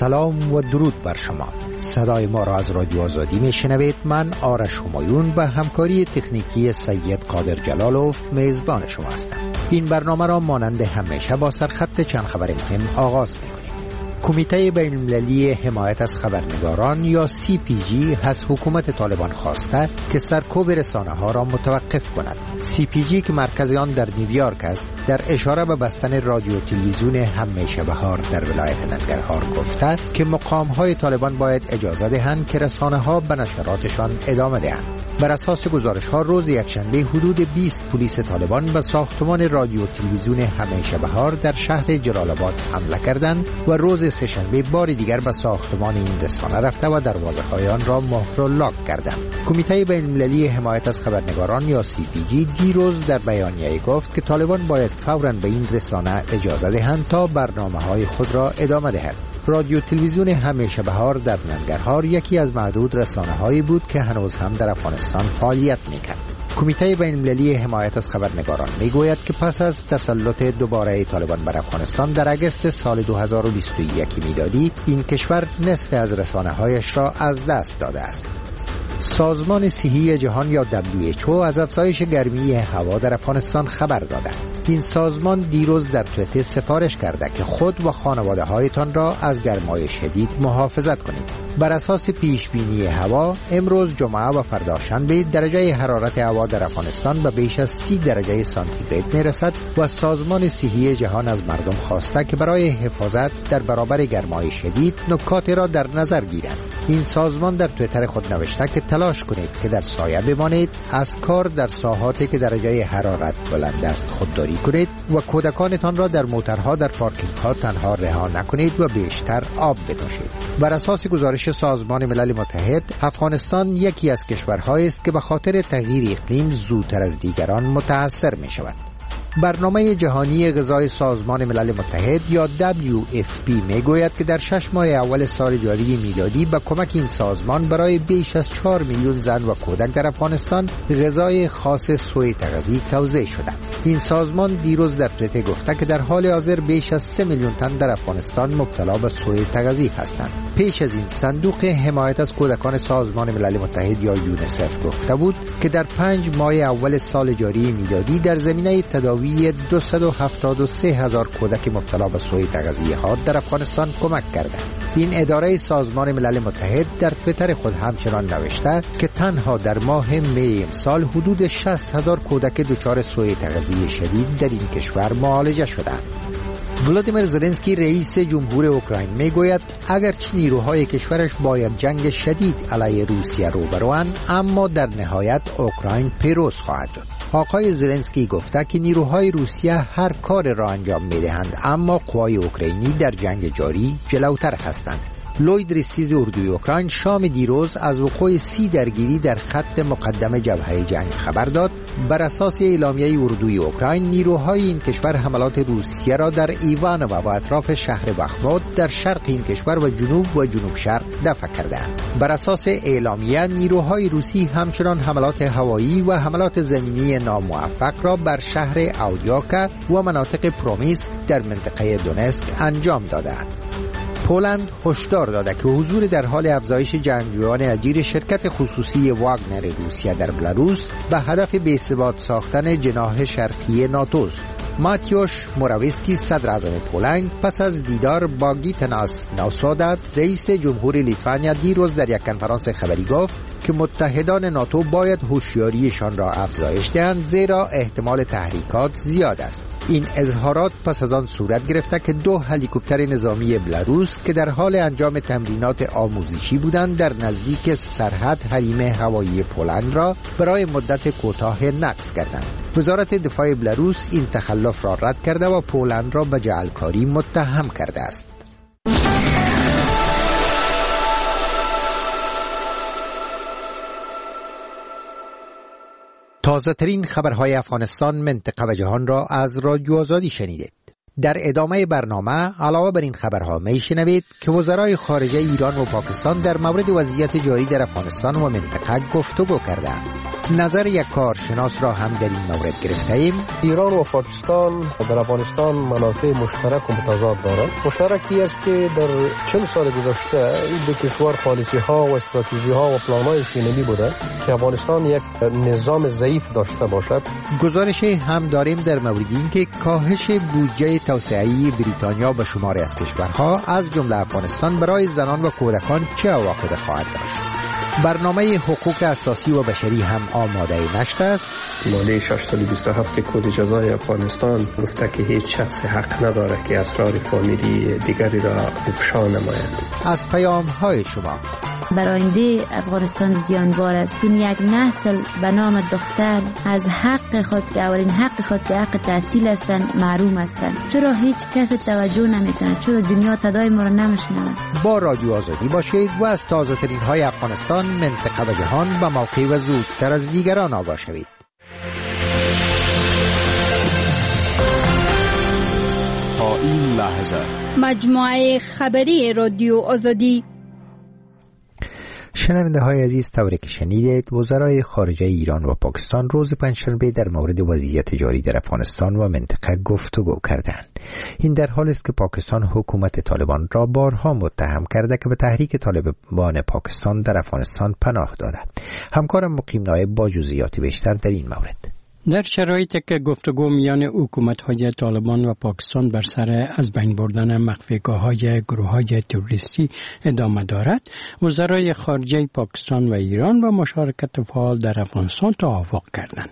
سلام و درود بر شما. صدای ما را از رادیو آزادی میشنوید. من آرش همایون به همکاری تکنیکی سید قادر جلالوف میزبان شما هستم. این برنامه را مانند همیشه با سرخط چند خبر مهم آغاز می‌کنیم. کمیته بین‌المللی حمایت از خبرنگاران یا CPG از حکومت طالبان خواسته که سرکوب رسانه‌ها را متوقف کند. CPG که مرکز آن در نیویورک است، در اشاره به بستن رادیو و تلویزیون همیشه بهار در ولایت ننگرهار گفته که مقام‌های طالبان باید اجازه دهند که رسانه‌ها به نشراتشان ادامه دهند. بر اساس گزارش‌ها روز یکشنبه حدود 20 پلیس طالبان به ساختمان رادیو و تلویزیون همیشه بهار در شهر جلال آباد حمله کردند و روز سه‌شنبه بار دیگر به ساختمان این رسانه رفته و دروازه‌های آن را مهر و لاک کردند. کمیته بین‌المللی حمایت از خبرنگاران یا CPG دیروز در بیانیه‌ای گفت که طالبان باید فوراً به این رسانه اجازه دهند تا برنامه‌های خود را ادامه دهد. رادیو تلویزیون همیشه بهار در ننگرهار یکی از معدود رسانه‌هایی بود که هنوز هم در افغانستان فعالیت می‌کرد. کمیته بین‌المللی حمایت از خبرنگاران میگوید که پس از تسلط دوباره طالبان بر افغانستان در اگست سال 2021 میلادی این کشور نصف از رسانه‌هایش را از دست داده است. سازمان صحی جهان یا WHO از افزایش گرمی هوا در افغانستان خبر داده. این سازمان دیروز در توییتر سفارش کرده که خود و خانواده هایتان را از گرمای شدید محافظت کنید. بر اساس پیش بینی هوا امروز جمعه و فردا شنبه درجه حرارت هوا در افغانستان به بیش از 30 درجه سانتیگراد میرسد و سازمان صحی جهان از مردم خواسته که برای حفاظت در برابر گرمای شدید نکات را در نظر گیرند. این سازمان در توییتر خود نوشته که تلاش کنید که در سایه بمانید، از کار در ساحاتی که درجه حرارت بلند است خودداری کنید و کودکانتان را در موترها در پارکینگ ها تنها رها نکنید و بیشتر آب بنوشید. بر اساس گزارش سازمان ملل متحد، افغانستان یکی از کشورهایی است که به خاطر تغییر اقلیم زودتر از دیگران متاثر می شود. برنامه جهانی غذای سازمان ملل متحد یا WFP میگوید که در 6 ماه اول سال جاری میلادی با کمک این سازمان برای بیش از 4 میلیون زن و کودک در افغانستان غذای خاص سوی تغذیه توزیع شده. این سازمان دیروز در توییتر گفته که در حال حاضر بیش از 3 میلیون تن در افغانستان مبتلا به سوی تغذیه هستند. پیش از این صندوق حمایت از کودکان سازمان ملل متحد یا یونیسف گفته بود که در 5 ماه اول سال جاری میلادی در زمینه تداوی 273,000 کودک مبتلا به سوء تغذیه ها در افغانستان کمک کرده. این اداره سازمان ملل متحد در توییتر خود همچنان نوشته که تنها در ماه می امسال حدود 60,000 کودک دچار سوء تغذیه شدید در این کشور معالجه شدند. ولادیمیر زلنسکی رئیس جمهور اوکراین میگوید اگرچه نیروهای کشورش باید جنگ شدید علیه روسیه رو بروند، اما در نهایت اوکراین پیروز خواهد شد. آقای زلنسکی گفته که نیروهای روسیه هر کار را انجام میدهند، اما قوای اوکراینی در جنگ جاری جلوتر هستند. لوید ریستیز اردوی اوکراین شام دیروز از وقوع 30 درگیری در خط مقدم جبهه جنگ خبر داد. بر اساس اعلامیه اردوی اوکراین، نیروهای این کشور حملات روسیه را در ایوان و اطراف شهر بخمود در شرق این کشور و جنوب شرق دفع کردند. بر اساس اعلامیه، نیروهای روسی همچنان حملات هوایی و حملات زمینی ناموفق را بر شهر اودیاکا و مناطق پرومیسک در منطقه دونسک انجام دادند. پولند هشدار داده که حضور در حال افزایش جنگجویان اجیر شرکت خصوصی واگنر روسیه در بلاروس به هدف بی‌ثبات ساختن جناح شرقی ناتو است. ماتیوش موراویسکی صدر اعظم پولند پس از دیدار با گیتناس نوسادات رئیس جمهور لیتوانیا دیروز در یک کنفرانس خبری گفت که متحدان ناتو باید هوشیاریشان را افزایش دهند، زیرا احتمال تحریکات زیاد است. این اظهارات پس از آن صورت گرفته که 2 هلیکوپتر نظامی بلاروس که در حال انجام تمرینات آموزشی بودند در نزدیک سرحد حریم هوایی پولند را برای مدت کوتاه نقص کردند. وزارت دفاع بلاروس این تخلف را رد کرده و پولند را به جعلکاری متهم کرده است. تازه ترین خبرهای افغانستان، منطقه و جهان را از رادیو آزادی شنیدید. در ادامه برنامه علاوه بر این خبرها میشنوید که وزرای خارجه ایران و پاکستان در مورد وضعیت جاری در افغانستان و منطقه گفتگو کردند. نظر یک کارشناس را هم در این مورد گرفته ایم. ایران و پاکستان در افغانستان منافع مشترک و متضاد دارند. مشترکی است که در 40 سال گذشته این دو کشور پالیسی ها و استراتژی ها و پلان های شینلی بوده که افغانستان یک نظام ضعیف داشته باشد. گزارش هم داریم در مورد اینکه کاهش بودجه توسعه‌ای بریتانیا به شماری از کشورها از جمله افغانستان برای زنان و کودکان چه عواقبی خواهد داشت. برنامه حقوق اساسی و بشری هم آماده نشده است. ماده 627 کد جزای افغانستان گفته که هیچ شخص حق نداره که اسرار فامیلی دیگری را افشا نماید. از پیام‌های شما بر آینده افغانستان زیانبار است. این یک نسل به نام دختر از حق خود که اولین حق خود که حق تحصیل هستند محروم هستند. چرا هیچ کس توجه نمیکنه؟ چرا دنیا صدای ما را نمیشنوه؟ با رادیو آزادی باشید و از تازه ترین های افغانستان، منطقه و جهان به موقع و زودتر از دیگران آگاه شوید. تا این لحظه مجموعه خبری رادیو آزادی. شنونده های عزیز، طوری که شنیدید وزرای خارجه ایران و پاکستان روز پنجشنبه در مورد وضعیت جاری در افغانستان و منطقه گفتگو کردند. این در حالی است که پاکستان حکومت طالبان را بارها متهم کرده که به تحریک طالبان پاکستان در افغانستان پناه داده. همکارم مقیم نایب با جزئیات بیشتر در این مورد. در شرایطی که گفتگو میان حکومت‌های طالبان و پاکستان بر سر از بین بردن مخفیگاه‌های گروه‌های تروریستی ادامه دارد، وزرای خارجه پاکستان و ایران با مشارکت فعال در افغانستان توافق کردند.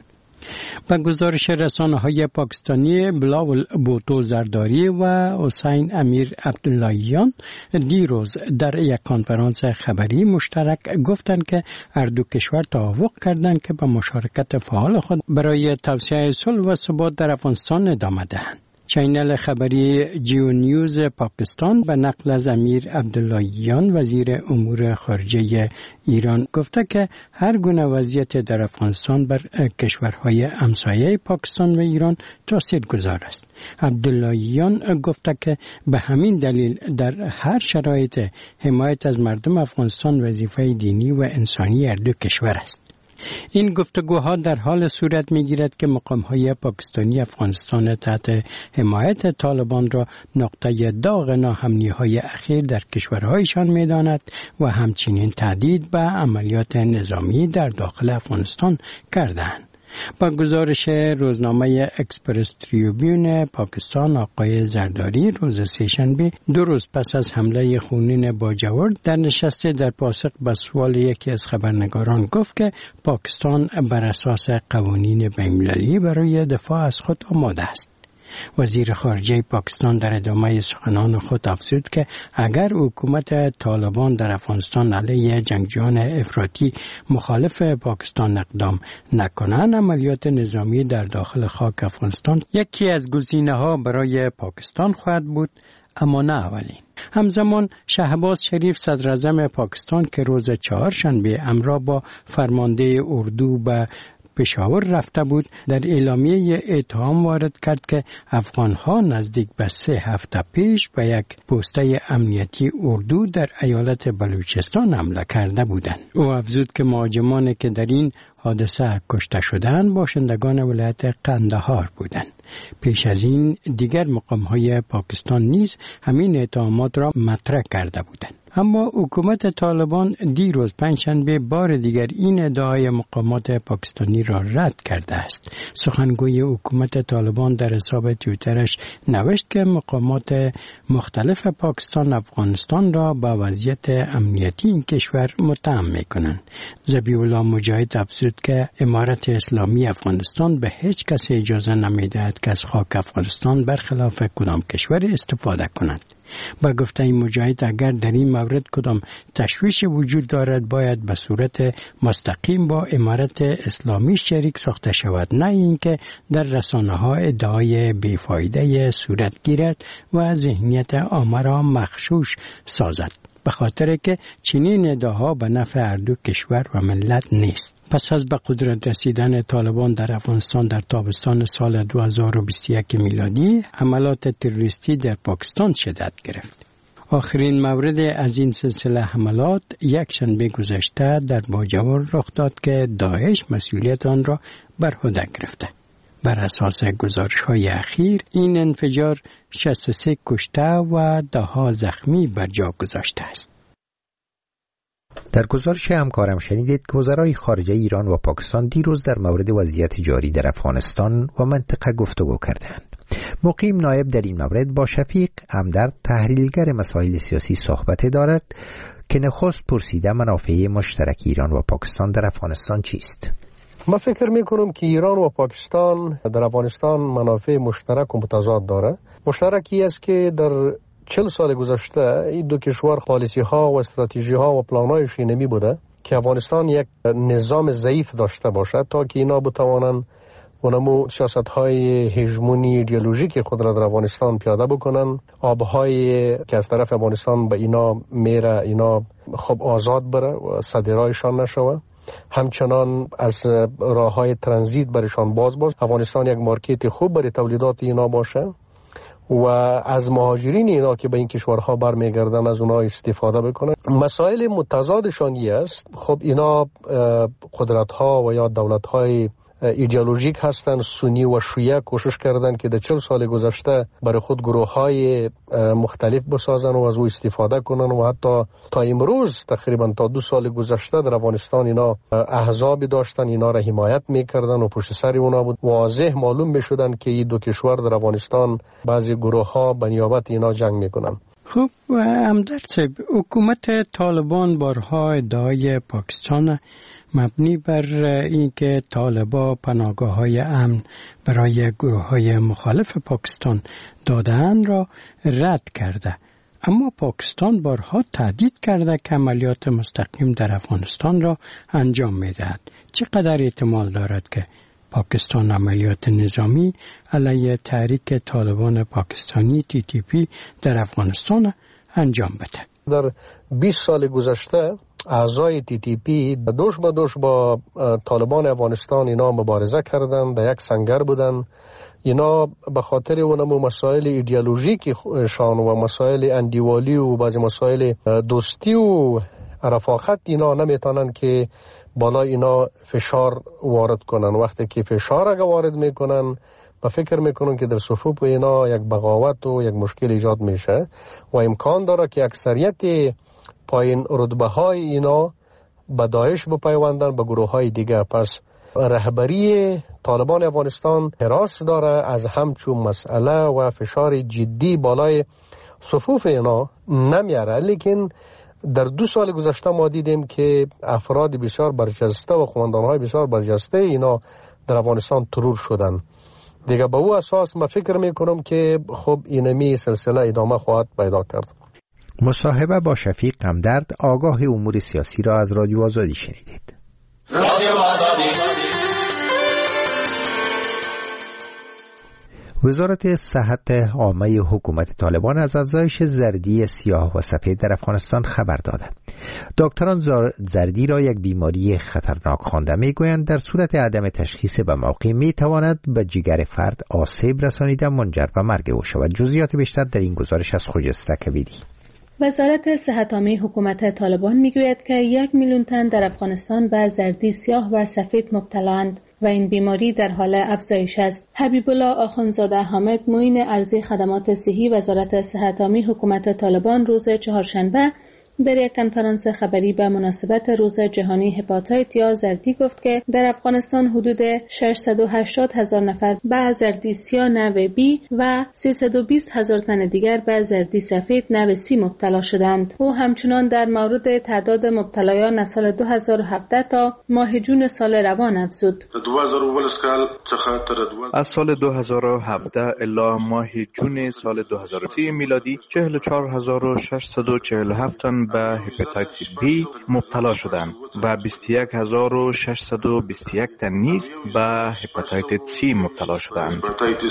با گزارش رسانه‌های پاکستانی بلاول بوتو زرداری و حسین امیر عبداللهیان دیروز در یک کنفرانس خبری مشترک گفتند که هر دو کشور توافق کردند که با مشارکت فعال خود برای توسعه صلح و ثبات در افغانستان ادامه دهند. چینل خبری جیو نیوز پاکستان به نقل از امیر عبداللهیان وزیر امور خارجه ایران گفته که هر گونه وضعیت در افغانستان بر کشورهای همسایه پاکستان و ایران تاثیرگذار است. عبداللهیان گفته که به همین دلیل در هر شرایط حمایت از مردم افغانستان وظیفه دینی و انسانی هر دو کشور است. این گفتگوها در حال صورت می‌گیرد که مقام‌های پاکستانی افغانستان تحت حمایت طالبان را نقطه داغ ناامنی‌های اخیر در کشورهایشان می‌داند و همچنین تهدید به عملیات نظامی در داخل افغانستان کردند. با گزارش روزنامه اکسپرس تریبیون پاکستان، آقای زرداری روز سه‌شنبه 2 روز پس از حمله خونین باجورد در نشست در پاسخ به سوال یکی از خبرنگاران گفت که پاکستان بر اساس قوانین بین‌المللی برای دفاع از خود آماده است. وزیر خارجه پاکستان در ادامه سخنان خود افزود که اگر حکومت طالبان در افغانستان علیه جنگجویان افراطی مخالف پاکستان اقدام نکنند، عملیات نظامی در داخل خاک افغانستان یکی از گزینه‌ها برای پاکستان خواهد بود، اما نه اولین. همزمان شهباز شریف صدراعظم پاکستان که روز چهارشنبه همراه با فرمانده اردو به پشاور رفته بود، در اعلامیه اتهام وارد کرد که افغان‌ها نزدیک به 3 هفته پیش به یک پسته امنیتی اردو در ایالت بلوچستان حمله کرده بودند. او افزود که مهاجمانی که در این حادثه کشته شدند باشندگان ولایت قندهار بودند. پیش از این دیگر مقام‌های پاکستان نیز همین اتهامات را مطرح کرده بودند. اما حکومت طالبان دیروز پنجشنبه بار دیگر این ادعای مقامات پاکستانی را رد کرده است. سخنگوی حکومت طالبان در حساب توییترش نوشت که مقامات مختلف پاکستان افغانستان را با وضعیت امنیتی این کشور متهم می‌کنند. ذبیح الله مجاهد افزود که امارت اسلامی افغانستان به هیچ کس اجازه نمی‌دهد که از خاک افغانستان برخلاف کدام کشور استفاده کند. با گفته این مجاهد اگر در این مورد کدام تشویش وجود دارد باید به صورت مستقیم با امارت اسلامی شریک ساخته شود، نه اینکه در رسانه‌ها ادعای بیفایده صورت گیرد و ذهنیت عامه را مغشوش سازد. به خاطر که چنین ادعاها به نفع هر دو کشور و ملت نیست. پس از به قدرت رسیدن طالبان در افغانستان در تابستان سال 2021 میلادی، حملات تروریستی در پاکستان شدت گرفت. آخرین مورد از این سلسله حملات یک شنبه گذشته در باجوار رخ داد که داعش مسئولیت آن را بر عهده گرفته. بر اساس گزارش‌های اخیر این انفجار 63 کشته و 10 زخمی بر جا گذاشته است. در گزارش همکارم شنیدید که وزرای خارجه ایران و پاکستان دیروز در مورد وضعیت جاری در افغانستان و منطقه گفتگو کردند. مقیم نایب در این مورد با شفیق همدرد تحلیلگر مسائل سیاسی صحبت دارد که نخست پرسیده منافع مشترک ایران و پاکستان در افغانستان چیست؟ من فکر میکنم که ایران و پاکستان در افغانستان منافع مشترک و متضاد داره. مشترکی است که در 40 سال گذشته این دو کشور پالیسی ها و استراتژی ها و پلان های شینمی بوده که افغانستان یک نظام ضعیف داشته باشد تا که اینا بتوانند اونمو سیاست های هژمونی ایدئولوژیک خود را در افغانستان پیاده بکنن. آبهای که از طرف افغانستان به اینا میره اینا خب آزاد بره و صادرایشان نشوه. همچنان از راه های ترانزیت برشان باز افغانستان یک مارکت خوب برای تولیدات اینا باشه و از مهاجرین اینا که به این کشورها برمیگردن از اونها استفاده بکنن. مسائل متضادشان است. خب اینا قدرت ها و یا دولت های ایدئولوژیک هستند. سنی و شیعه کوشش کردند که در 40 سال گذشته برای خود گروه های مختلف بسازن و از او استفاده کنن و حتی تا امروز تقریبا تا 2 سال گذشته در افغانستان اینا احزابی داشتن، اینا را حمایت میکردن و پشت سر اونا بود. واضح معلوم میشدن که این دو کشور در افغانستان بعضی گروه ها به نیابت اینا جنگ میکنن. خب همدرد صاحب، حکومت طالبان بارها ادعای پاکستان مبنی بر اینکه طالبان پناهگاه‌های امن برای گروه‌های مخالف پاکستان داده‌اند را رد کرده، اما پاکستان بارها تهدید کرده که عملیات مستقیم در افغانستان را انجام می‌دهد. چقدر احتمال دارد که پاکستان عملیات نظامی علیه تحریک طالبان پاکستانی TTP در افغانستان انجام بده؟ در 20 سال گذشته اعضای TTP دوش به دوش با طالبان افغانستان اینا مبارزه کردند، در یک سنگر بودن. اینا به خاطر اونمو مسائل ایدئولوژیک شان و مسائل اندیوالی و بعضی مسائل دوستی و رفاقت اینا نمیتونن که بالا اینا فشار وارد کنن. وقتی که فشار اگه وارد میکنن و فکر میکنن که در صفوف اینا یک بغاوت و یک مشکل ایجاد میشه و امکان داره که اکثریت پایین رتبه های اینا به داعش بپیوندن، به گروه های دیگه. پس رهبری طالبان افغانستان حراس داره از همچون مسئله و فشار جدی بالای صفوف اینا نمیاره. لیکن در 2 سال گذشته ما دیدیم که افراد بسیار برجسته و قماندان های بسیار برجسته اینا در افغانستان ترور شدن. دیگه به او اساس ما فکر میکنم که خب اینمی سلسله ادامه خواهد پیدا کرد. مصاحبه با شفیق همدرد، آگاه امور سیاسی را از رادیو آزادی شنیدید. رادیو آزادی. وزارت صحت عامه حکومت طالبان از افزایش زردی سیاه و سفید در افغانستان خبر داده. دکتران زردی را یک بیماری خطرناک خوانده میگویند در صورت عدم تشخیص به موقع میتواند به جگر فرد آسیب رسانیده منجر به مرگ او شود. جزئیات بیشتر در این گزارش از خجسته کبیری. وزارت صحت عامه حکومت طالبان میگوید که 1 میلیون تن در افغانستان به زردی سیاه و سفید مبتلااند و این بیماری در حال افزایش است. حبیب الله آخوندزاده حامد، معین ارضی خدمات صحی وزارت صحت عامه حکومت طالبان، روز چهارشنبه در یک کنفرانس خبری به مناسبت روز جهانی هپاتیت یا زردی گفت که در افغانستان حدود 680,000 نفر به زردی سیاه نوع B و 320,000 تن دیگر به زردی سفید نوع C مبتلا شدند. او همچنان در مورد تعداد مبتلایان از سال 2017 تا ماه جون سال روان افزود. از سال 2017 الی ماه جون سال 2030 میلادی 44,647 تن به هپاتیت بی مبتلا شدند و 21621 تن نیز به هپاتیت سی مبتلا شدند.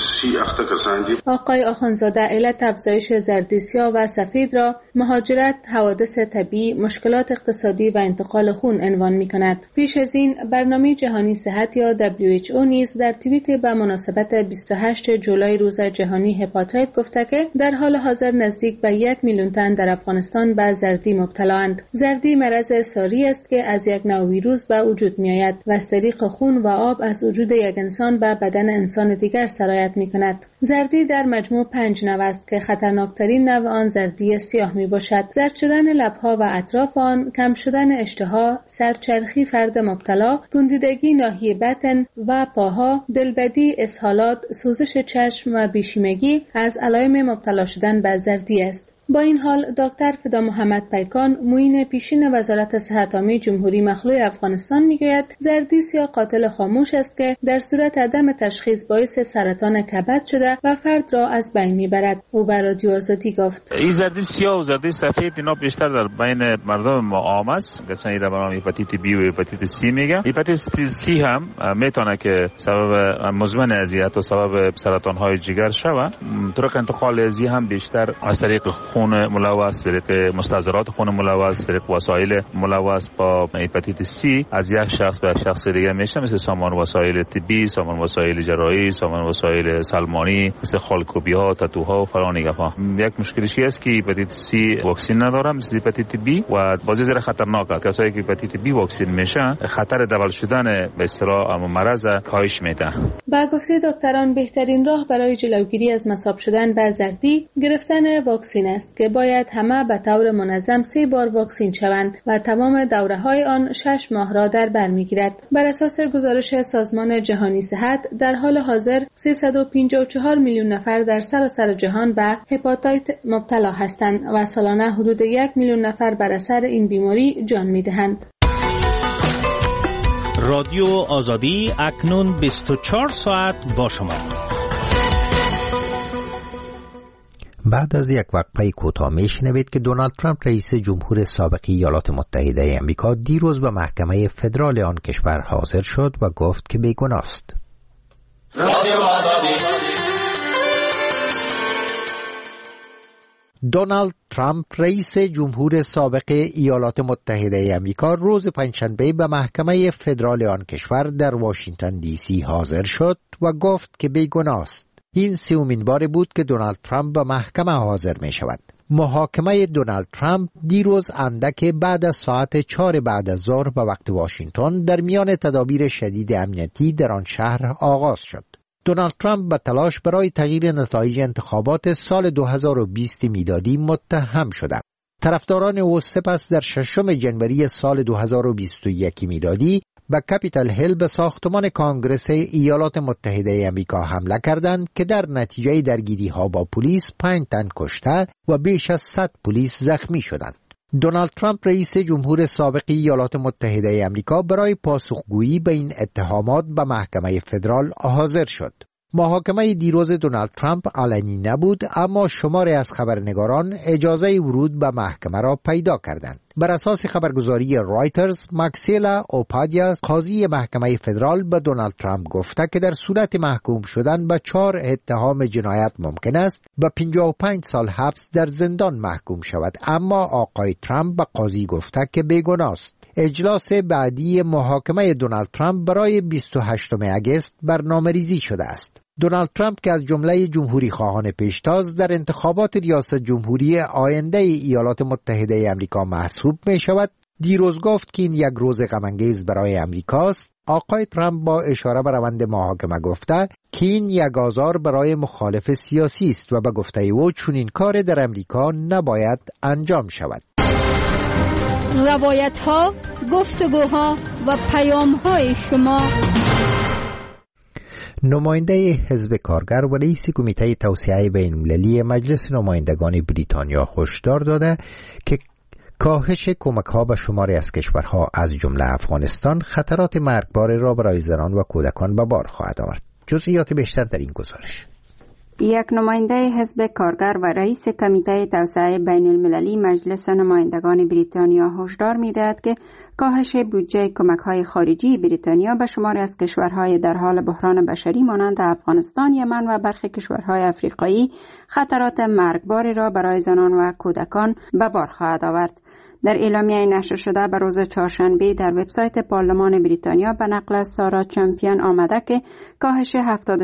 آقای آخوندزاده علت افزایش زردی سیاه و سفید را مهاجرت، حوادث طبیعی، مشکلات اقتصادی و انتقال خون عنوان می‌کند. پیش از این برنامه جهانی صحت یا WHO نیز در توییت به مناسبت 28 جولای روز جهانی هپاتیت گفته که در حال حاضر نزدیک به 1 میلیون تن در افغانستان به زردی مبتلااند. زردی مرض ساری است که از یک نوع ویروس به وجود می‌آید و از طریق خون و آب از وجود یک انسان به بدن انسان دیگر سرایت می‌کند. زردی در مجموع 5 نوع است که خطرناکترین نوع آن زردی سیاه میباشد. زرد شدن لبها و اطراف آن، کم شدن اشتها، سرچرخی فرد مبتلا، پوندیدگی ناحیه بطن و پاها، دلبدی، اسهالات، سوزش چشم و بیشیمگی از علائم مبتلا شدن به زردی است. با این حال دکتر فدا محمد پیکان معین پیشین وزارت صحت عامه جمهوری مخلوع افغانستان میگوید زردی سیاه قاتل خاموش است که در صورت عدم تشخیص باعث سرطان کبد شده و فرد را از بین میبرد. او به رادیو آزادی گفت این زردی سیاه و زردی سفید اینا بیشتر در بین مردم ما عام است. گفتن اینا برام هپاتیت بی و هپاتیت سی میگه. هپاتیت سی هم میتونه که سبب مزمن اذیت و سبب سرطان های جگر شود. طرق انتقال ازی هم بیشتر از طریق خون ملوث، طریق مستحضرات خون ملوث، طریق وسایل ملوث با هپاتیت سی از یک شخص به شخص دیگه میشه، مثل سامان وسایل طبی، سامان وسایل جراحی، سامان وسایل سلمانی، مثل خالکوبی ها، تاتوها و فلان اینا. یک مشکلش است که هپاتیت سی واکسن نداره مثل هپاتیت بی و بازی زیر خطرناکه. کسایی که هپاتیت بی واکسن میشن خطر دبل شدن به اصطلاح مرض کاهش میده. با گفته دکتران بهترین راه برای جلوگیری از مصاب شدن به زردی گرفتن واکسن است که باید همه به طور منظم 3 بار واکسین شوند و تمام دوره‌های آن 6 ماه را در بر می‌گیرد. بر اساس گزارش سازمان جهانی صحت در حال حاضر 354 میلیون نفر در سراسر جهان به هپاتیت مبتلا هستند و سالانه حدود 1 میلیون نفر بر اثر این بیماری جان می‌دهند. رادیو آزادی اکنون 24 ساعت با شما. بعد از یک وقفه کوتاه میشنوید که دونالد ترامپ رئیس جمهور سابق ایالات متحده آمریکا دیروز به محکمه فدرال آن کشور حاضر شد و گفت که بیگناه است. دونالد ترامپ رئیس جمهور سابق ایالات متحده آمریکا روز پنجشنبه به محکمه فدرال آن کشور در واشنگتن دی سی حاضر شد و گفت که بیگناه است. این سومین بار بود که دونالد ترامپ به محکمه حاضر می شود. محاکمه دونالد ترامپ دیروز اندک بعد از ساعت 4 بعد از ظهر به وقت واشنگتن در میان تدابیر شدید امنیتی در آن شهر آغاز شد. دونالد ترامپ به تلاش برای تغییر نتایج انتخابات سال 2020 میلادی متهم شده. طرفداران او سپس در 6 جنوری سال 2021 میلادی به کپیتال هیل به ساختمان کانگرس ایالات متحده آمریکا حمله کردند که در نتیجه درگیری‌ها با پلیس 5 تن کشته و بیش از 100 پلیس زخمی شدند. دونالد ترامپ رئیس جمهور سابق ایالات متحده آمریکا برای پاسخگویی به این اتهامات به محکمه فدرال حاضر شد. محاکمه دیروز دونالد ترامپ علنی نبود، اما شماری از خبرنگاران اجازه ورود به محکمه را پیدا کردند. بر اساس خبرگزاری رایترز، ماکسیلا اوپادیا قاضی محکمه فدرال به دونالد ترامپ گفته که در صورت محکوم شدن به 4 اتهام جنایت ممکن است به 55 سال حبس در زندان محکوم شود، اما آقای ترامپ به قاضی گفته که بیگناه است. اجلاس بعدی محاکمه دونالد ترامپ برای 28 اگست برنامه‌ریزی شده است. دونالد ترامپ که از جمله جمهوری خواهان پیشتاز در انتخابات ریاست جمهوری آینده ایالات متحده آمریکا محسوب می شود، دیروز گفت که این یک روز غم‌انگیز برای امریکاست. آقای ترامپ با اشاره به روند محاکمه گفته که این یک آزار برای مخالف سیاسی است و به گفته او چنین کار در امریکا نباید انجام شود. روایت ها، گفتگوها و پیام های شما. نماینده حزب کارگر و رئیس کمیته توسعه بین‌المللی مجلس نمایندگان بریتانیا هشدار داده که کاهش کمک‌ها به شماری از کشورها از جمله افغانستان خطرات مرگبار را برای زنان و کودکان به بار خواهد آورد. جزئیات بیشتر در این گزارش. یک نماینده حزب کارگر و رئیس کمیته توسعه بین المللی مجلس نمایندگان بریتانیا هشدار می‌دهد که کاهش بودجه کمک‌های خارجی بریتانیا به شماری از کشورهای در حال بحران بشری مانند افغانستان، یمن و برخی کشورهای افریقایی خطرات مرگباری را برای زنان و کودکان به بار خواهد آورد. در اعلامیه نشر شده به روز چهارشنبه در وبسایت پارلمان بریتانیا به نقل از سارا چمپیون آمده که کاهش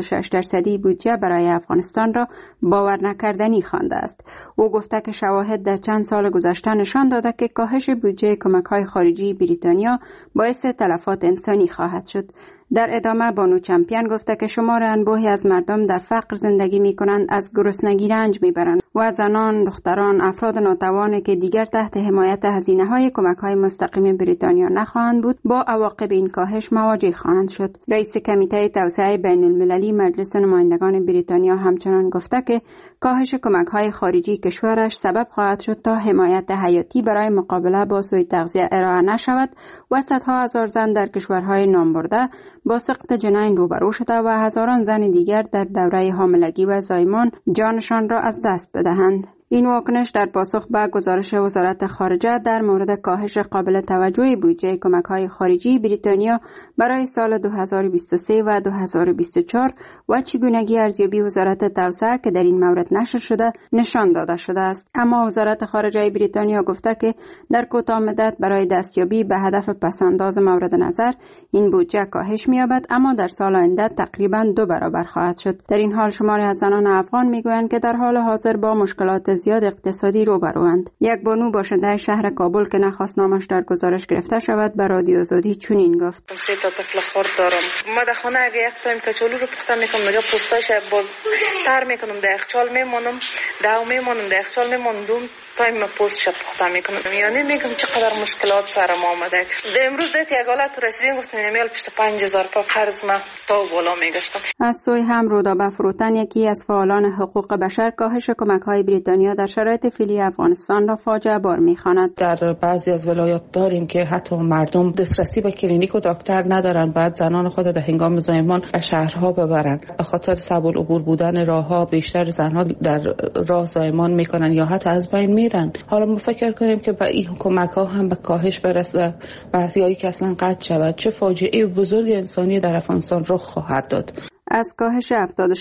76% بودجه برای افغانستان را باور نکردنی خوانده است. او گفته که شواهد در چند سال گذشته نشان داده که کاهش بودجه کمک‌های خارجی بریتانیا باعث تلفات انسانی خواهد شد. در ادامه بانو چمپیون گفته که شمار انبوهی از مردم در فقر زندگی می کنند از گرسنگی رنج می برند و زنان، دختران، افراد ناتوان که دیگر تحت حمایت هزینه های کمک های مستقیم بریتانیا نخواهند بود با عواقب این کاهش مواجه خواهند شد. رئیس کمیته توسعه بین المللی مجلس نمایندگان بریتانیا همچنان گفته که کاهش کمک های خارجی کشورش سبب خواهد شد تا حمایت حیاتی برای مقابله با سوء تغذیه ارائه نشود و صدها هزار زن در کشورهای نامبرده با سقط جنین روبرو شده و هزاران زن دیگر در دوره حاملگی و زایمان جانشان را از دست بدهند. این واکنش در پاسخ به گزارش وزارت خارجه در مورد کاهش قابل توجه بودجه کمک‌های خارجی بریتانیا برای سال 2023 و 2024 و چگونگی ارزیابی وزارت توسعه که در این مورد نشر شده نشان داده شده است. اما وزارت خارجه بریتانیا گفته که در کوتاه مدت برای دستیابی به هدف پس‌انداز مورد نظر این بودجه کاهش می‌یابد، اما در سال آینده تقریباً 2 برابر خواهد شد. در این حال شماری از زنان افغان می‌گویند که در حال حاضر با مشکلات زیاد اقتصادی روبروند. یک بانو باشنده شهر کابل که نخواست نامش در گزارش گرفته شود به رادیو آزادی چنین گفت: 3 تا طفل خرد دارم. ما در خانه اگه یک تایم کچالو رو پخته میکنم نگاه پوستاش باز تر میکنم در یخچال میمونم، داو میمونم در یخچال میموندم تایم پوستش پخته میکنم. یعنی میگم چقدر مشکلات سرم آمده. امروز دیت یک حالت رسیدیم گفتم میال پشت 5000 تا قرض ما تا بالا میگشتم. از سوی هم رودابه فروتن یکی از فعالان حقوق بشر کاهش کمک‌های بریتانیا در شرایط فعلی افغانستان را فاجعه بار می‌خواند. در بعضی از ولایات داریم که حتی مردم دسترسی به کلینیک و دکتر ندارن، بعد زنان خود در هنگام زایمان به شهرها ببرن. به خاطر صعب العبور بودن راهها بیشتر زنها در راه زایمان میکنن یا حتی از بین میرن. حالا ما فکر کنیم که با این کمک‌ها هم به کاهش برسه، بعضیایی که اصلا قطع شود، چه فاجعه بزرگ انسانی در افغانستان رخ خواهد داد. از کاهش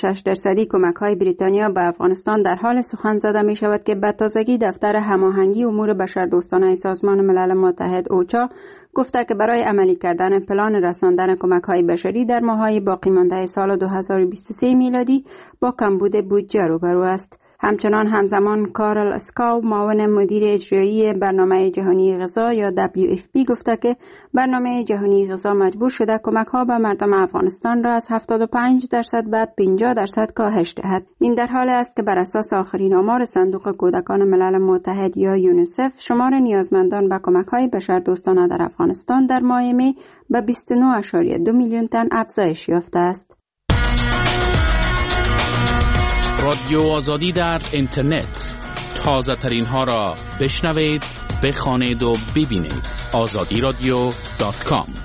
76% کمک‌های بریتانیا به افغانستان در حال سخن زده می شود که به تازگی دفتر هماهنگی امور بشردوستانه سازمان ملل متحد اوچا گفته که برای عملی کردن پلان رساندن کمک‌های بشری در ماه‌های باقی مانده سال 2023 میلادی با کمبود بودجه روبرو است. همچنان همزمان کارل اسکاو معاون مدیر اجرایی برنامه جهانی غذا یا WFP گفته که برنامه جهانی غذا مجبور شده کمک‌ها به مردم افغانستان را از 75% به 50% کاهش دهد. این در حال است که بر اساس آخرین آمار صندوق کودکان ملل متحد یا یونیسف شمار نیازمندان به کمک‌های بشردوستانه در افغانستان در ماه می به 29.2 میلیون تن افزایش یافته است. رادیو آزادی در اینترنت، تازه ترین ها را بشنوید، بخوانید و ببینید. azadiradio.com.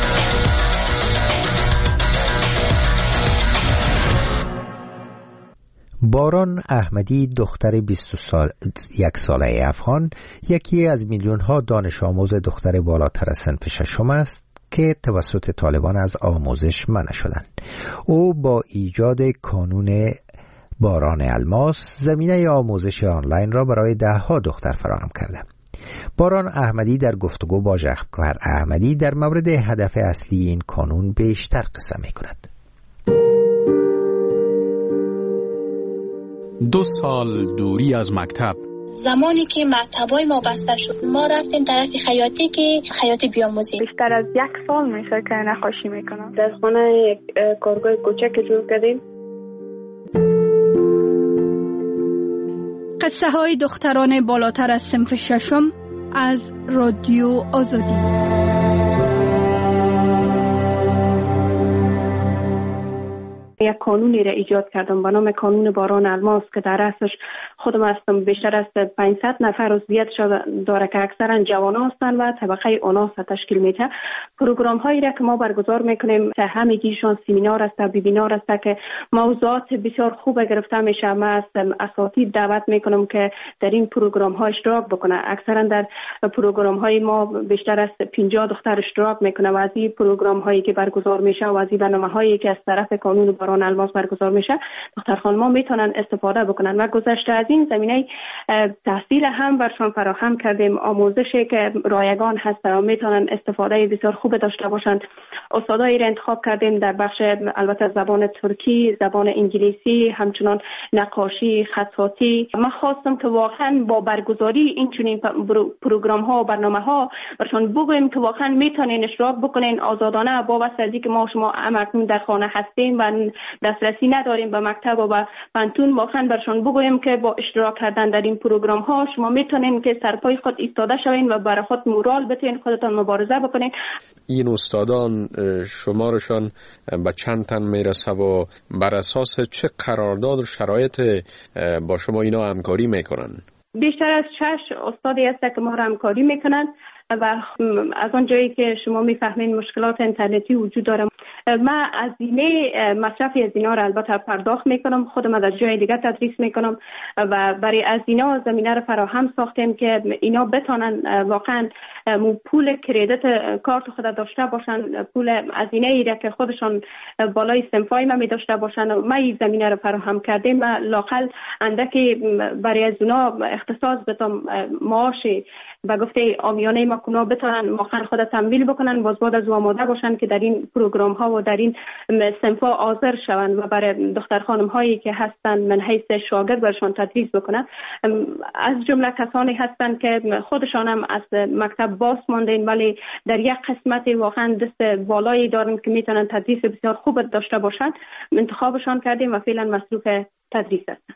باران احمدی دختر 21 ساله افغان یکی از میلیون ها دانش آموز دختر بالاتر از صنف ششم است که توسط طالبان از آموزش منع شدند. او با ایجاد کانون باران الماس زمینه آموزش آنلاین را برای 10 دختر فراهم کرده. باران احمدی در گفتگو با جعفر احمدی در مورد هدف اصلی این کانون بیشتر قصه می کند. 2 سال دوری از مکتب. زمانی که مکتبای ما بسته شد ما رفتیم طرف خیاطی که خیاطی بیاموزیم. بیشتر از 1 سال میشه که نقاشی میکنم. در خانه یک کارگاه کوچک جور کردیم. قصه های دختران بالاتر از صنف ششم از رادیو آزادی. یک قانونی را ایجاد کردم به نام قانون باران الماس که در اصلش خودم هستم. بیشتر از 500 نفر عضویت داره که اکثرا جوانان هستند و طبقه اوناس تشکیل میده. پروگرام هایی را که ما برگزار میکنیم همگیشان سمینار است، وبینار است که موضوعات بسیار خوب گرفته میشه. ما از اساتید دعوت میکنم که در این پروگرام ها اشتراک بکنه. اکثرا در پروگرام های ما بیشتر از 50 دختر اشتراک میکنه و از این پروگرام هایی که برگزار میشه و از این برنامه هایی که از طرف قانون باران الماس برگزار میشه دختر خانم‌ها میتونن استفاده بکنن. و گذشته از این زمینه تحصیل هم برشان فراهم کردیم، آموزشی که رایگان هست و میتونن استفاده بسیار خوب داشته باشند. استادایی را انتخاب کردیم در بخش البته زبان ترکی، زبان انگلیسی، همچنان نقاشی، خطاطی. ما خواستم که واقعا با برگزاری این چنین پروگرام ها و برنامه ها برشان بگوییم که واقعا میتونین اشتراک بکنین آزادانه، با واسطه از اینکه ما شما همکنون در خانه هستیم و دسترسی نداریم به مکتب و به پانتون، واقعا برشان بگوییم که با اشتراک کردن در این پروگرام ها شما میتونین که سرپای خود ایستاده شوین و برای خود مورال بتین، خودتان مبارزه بکنین. این استادان شمارشان به چند تن میرسه و بر اساس چه قرارداد و شرایط با شما اینا همکاری میکنن؟ بیشتر از 6 استادی هست که ما را همکاری میکنن و از آن جایی که شما میفهمین مشکلات اینترنتی وجود داره. من هزینه مصرفی از اینا را البته پرداخت میکنم، خودم از جای دیگه تدریس میکنم و برای از اینا زمینه را فراهم ساختیم که اینا بتونن واقعا پول کردیت کارت خود داشته باشن، پول هزینه ای را که خودشان بالای صنفای ما می داشته باشن. ما این زمینه را فراهم کردیم و لاقل اندکی برای از اونا اختصاص بدم معاشی و گفته آمیانه ما کنا بتونن واقعا خود تمویل بکنن، باز بعد از آماده باشن که در این پروگرام ها و در این صنفا حاضر شوند و برای دختر خانم هایی که هستن من حیث شاگرد برشان تدریس بکنن. از جمله کسانی هستن که خودشان هم از مکتب باز ماندین ولی در یک قسمت واقعا دست بالایی دارن که میتونن تدریس بسیار خوب داشته باشن، انتخابشان کردیم و فعلا مصروف تدریس هستن.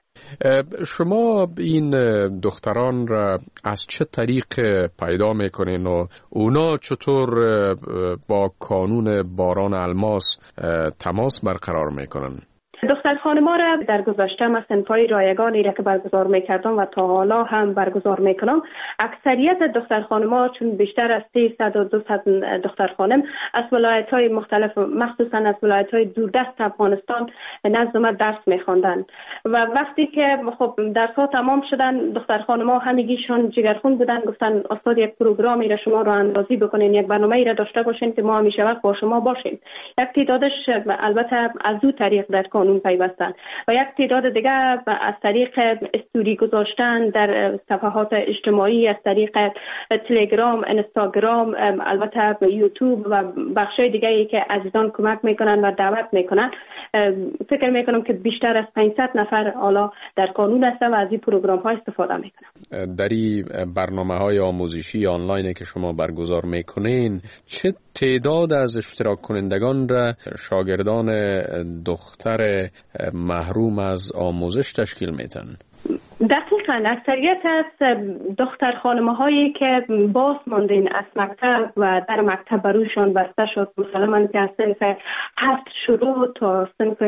شما این دختران را از چه طریق پیدا میکنین و اونا چطور با قانون باران الماس تماس برقرار میکنن؟ دختر خانم‌ها را در گذشته من صنف‌های رایگانی را که برگزار می‌کردم و تا حالا هم برگزار می‌کنم، اکثریت دختر خانم‌ها چون بیشتر از 300 و 200 دختر خانم از ولایت‌های مختلف مخصوصاً از ولایت‌های دوردست افغانستان نزد ما درس می‌خواندند و وقتی که خب درس‌ها تمام شدن دختر خانم‌ها همگیشون جگرخون بودن، گفتن استاد یک پروگرامی را شما راه اندازی بکنین، یک برنامه‌ای را داشته باشین که ما همیشه وقت با شما باشیم. یک تعدادش البته از دو طریق در قانون پیوستن و یک تعداد دیگه از طریق استوری گذاشتن در صفحات اجتماعی، از طریق تلگرام، اینستاگرام، البته یوتیوب و بخشای دیگه ای که عزیزان کمک میکنن و دعوت میکنن. فکر میکنم که بیشتر از 500 نفر حالا در قانون هست و از این پروگرام ها استفاده میکنن. در این برنامه‌های آموزشی آنلاین که شما برگزار میکنین چه تعداد از اشتراک کنندگان را شاگردان دختر محروم از آموزش تشکیل میدن؟ دقیقاً اکثریت از دختر خانم‌هایی که باز ماندین از مکتب و در مکتب بروشان بسته شد، مثلا که از صنف 7 شروع تا صنف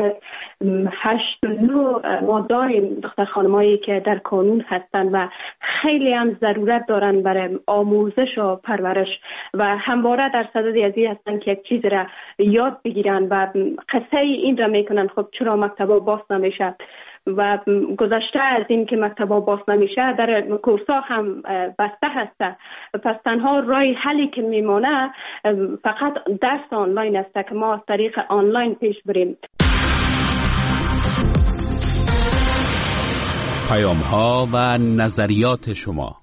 8 و 9 ما داریم دختر خانم‌هایی که در قانون هستند و خیلی هم ضرورت دارن برای آموزش و پرورش و همواره در صدد ازی هستن که یک چیز را یاد بگیرن و قصه این را میکنن خب چرا مکتبا باز نمیشه و گذشته از این که مکتبا باز نمیشه در کورس‌ها هم بسته هسته، پس تنها راه حلی که میمونه فقط درس آنلاین است که ما از طریق آنلاین پیش بریم. پیام‌ها و نظریات شما.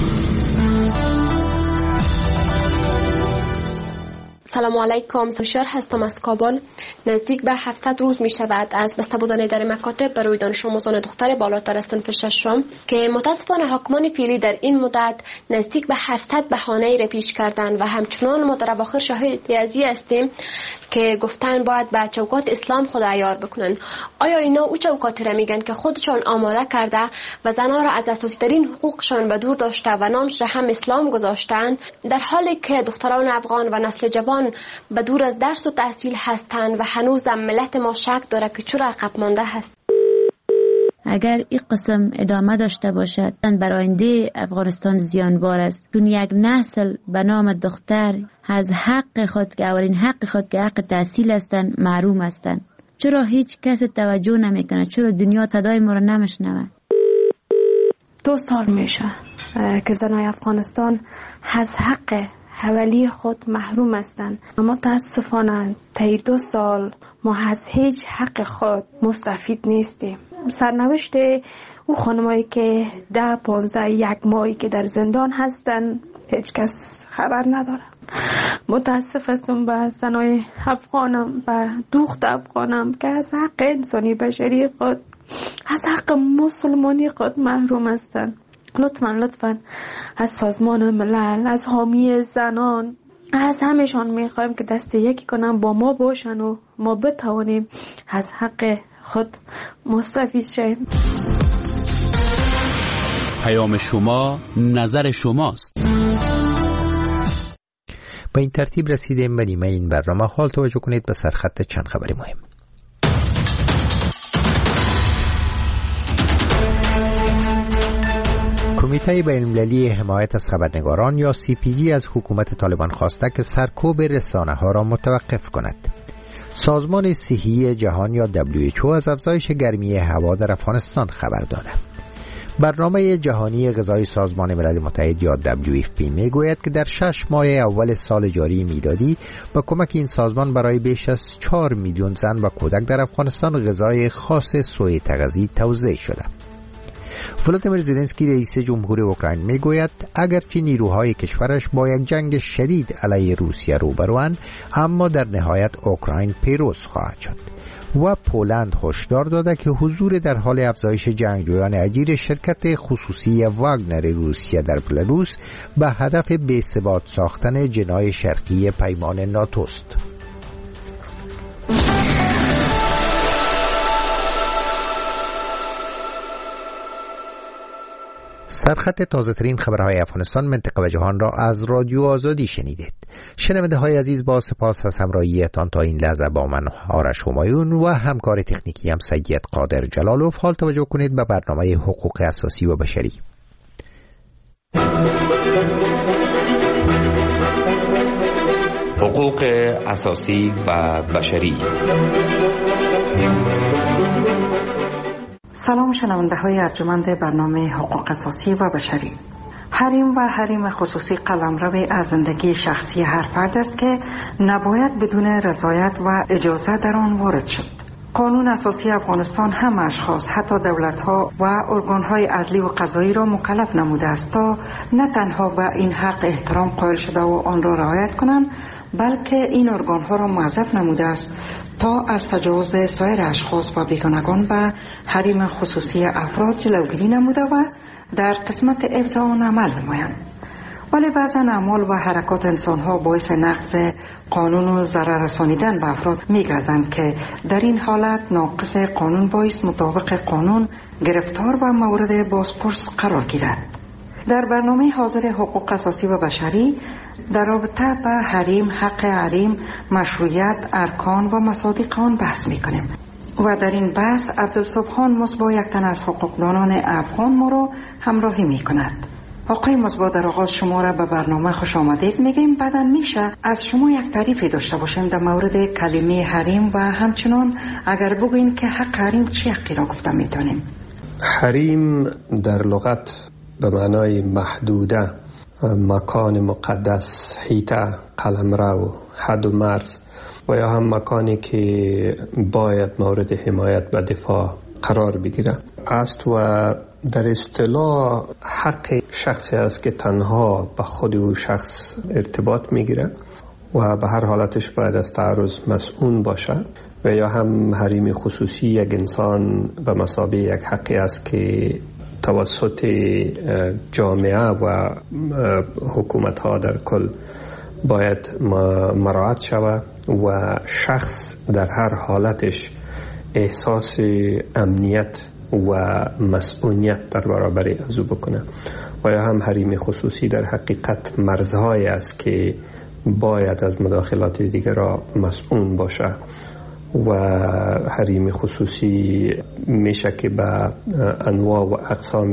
سلام علیکم، سوشار هستم از کابل. نزدیک به 700 روز می شود از بسته بودن در مکاتب برای دانش آموزان دختر بالاتر از صنف 6 که متاسفانه حاکمان فعلی در این مدت نزدیک به 700 بهانه را پیش کردن و همچنان ما در اواخر شاهد ازی هستیم که گفتن باید به چوکات اسلام خود عیار بکنن. آیا اینا او چوکاتی را میگن که خودشان آماده کرده و زنها را از اساسی ترین حقوقشان به دور داشته و نامش را هم اسلام گذاشتند، در حالی که دختران افغان و نسل جوان کودکان به دور از درس و تحصیل هستند و هنوز ملت ما شک داره که چرا عقب مانده هست. اگر این قسم ادامه داشته باشد بر آینده افغانستان زیانبار است، چون یک نسل به نام دختر از حق خود که اولین حق خود که حق تحصیل هستند محروم هستند. چرا هیچ کس توجه نمیکنه؟ چرا دنیا صدای ما را نمیشنوه؟ 2 سال میشه که زنای افغانستان از حق حوالی خود محروم هستند. متاسفانه طی 2 سال ما از هیچ حق خود مستفید نیستیم. سرنوشت او خانمایی که 10 15 1 ماهی که در زندان هستند هیچ کس خبر نداره. متاسف هستم به زنای افغانم و دوخت افغانم که از حق انسانی بشری خود، از حق مسلمانی خود محروم هستند. لطفاً از سازمان ملل، از حامی زنان، از همشان میخوایم که دست یکی کنن با ما باشن و ما بتوانیم از حق خود مستفید شیم. پیام شما، نظر شماست. با این ترتیب رسیدیم به نیمه این برنامه. حال توجه کنید به سرخط چند خبر مهم. کمیته بین‌المللی حمایت از خبرنگاران یا CPG از حکومت طالبان خواسته که سرکوب رسانه‌ها را متوقف کند. سازمان صحی جهان یا WHO از افزایش گرمی هوا در افغانستان خبر داده. برنامه جهانی غذایی سازمان ملل متحد یا WFP میگوید که در 6 ماه اول سال جاری میلادی با کمک این سازمان برای بیش از 4 میلیون زن و کودک در افغانستان غذای خاص سوی تغذی توزیع شده. ولادیمیر زلنسکی رئیس جمهور اوکراین میگوید اگرچه نیروهای کشورش با یک جنگ شدید علیه روسیه روبروند، اما در نهایت اوکراین پیروز خواهد شد. و پولند هشدار داده که حضور در حال افزایش جنگجویان اجیر شرکت خصوصی واگنر روسیه در بلاروس به هدف بی‌ثبات ساختن جناح شرقی پیمان ناتوست. سرخط تازه ترین خبرهای افغانستان، منطقه و جهان را از رادیو آزادی شنیدید. شنونده های عزیز، با سپاس از همراهیتان تا این لحظه با من آرش همایون و همکار تکنیکی هم سید قادر جلالوف. حال توجه کنید به برنامه حقوق اساسی و بشری. حقوق اساسی و بشری. سلام شنونده های ارجمند برنامه حقوق اساسی و بشری. حریم و حریم خصوصی قلمرو از زندگی شخصی هر فرد است که نباید بدون رضایت و اجازه در آن وارد شد. قانون اساسی افغانستان هم اشخاص، حتی دولت‌ها و ارگان‌های عدلی و قضایی را مکلف نموده است تا نه تنها به این حق احترام قائل شده و آن را رعایت کنند، بلکه این ارگان‌ها را موظف نموده است تا از تجاوز سایر اشخاص و بیگانگان به حریم خصوصی افراد جلوگیری نموده و در قسمت حفظ آن عمل نمایند. ولی بعضا اعمال و حرکات انسان‌ها باعث نقض قانون و ضرر رسانیدن به افراد می‌گردند که در این حالت ناقض قانون باعث مطابق قانون گرفتار و مورد بازپرس قرار گیرد. در برنامه حاضر حقوق اساسی و بشری در رابطه به حریم، حق حریم، مشروعیت، ارکان و مصادیق آن بحث می‌کنیم. و در این بحث عبدالسبحان مصباح، یک تن از حقوقدانان افغان، ما را همراهی می‌کند. آقای مصباح، در آغاز شما را به برنامه خوش آمدید میگیم. بعداً میشه از شما یک تعریفی داشته باشیم در مورد کلمه حریم و همچنان اگر بگوین که حق حریم چه حقی را گفته میتونیم؟ حریم در لغت به معنای محدوده، مکان مقدس، حیطه، قلمرو، حد و مرز و یا هم مکانی که باید مورد حمایت و دفاع قرار بگیره است و در اصطلاح حق شخصی است که تنها به خود او شخص ارتباط میگیره و به هر حالتش باید از تعرض مسئول باشه و یا هم حریم خصوصی یک انسان به مثابه یک حقی است که توسط جامعه و حکومت ها در کل باید مراعات شود و شخص در هر حالتش احساس امنیت و مسئولیت در برابر از او بکنه. و یا هم حریم خصوصی در حقیقت مرزهایی است که باید از مداخلات دیگران مسئول باشه و حریم خصوصی میشه که به انواع و اقسام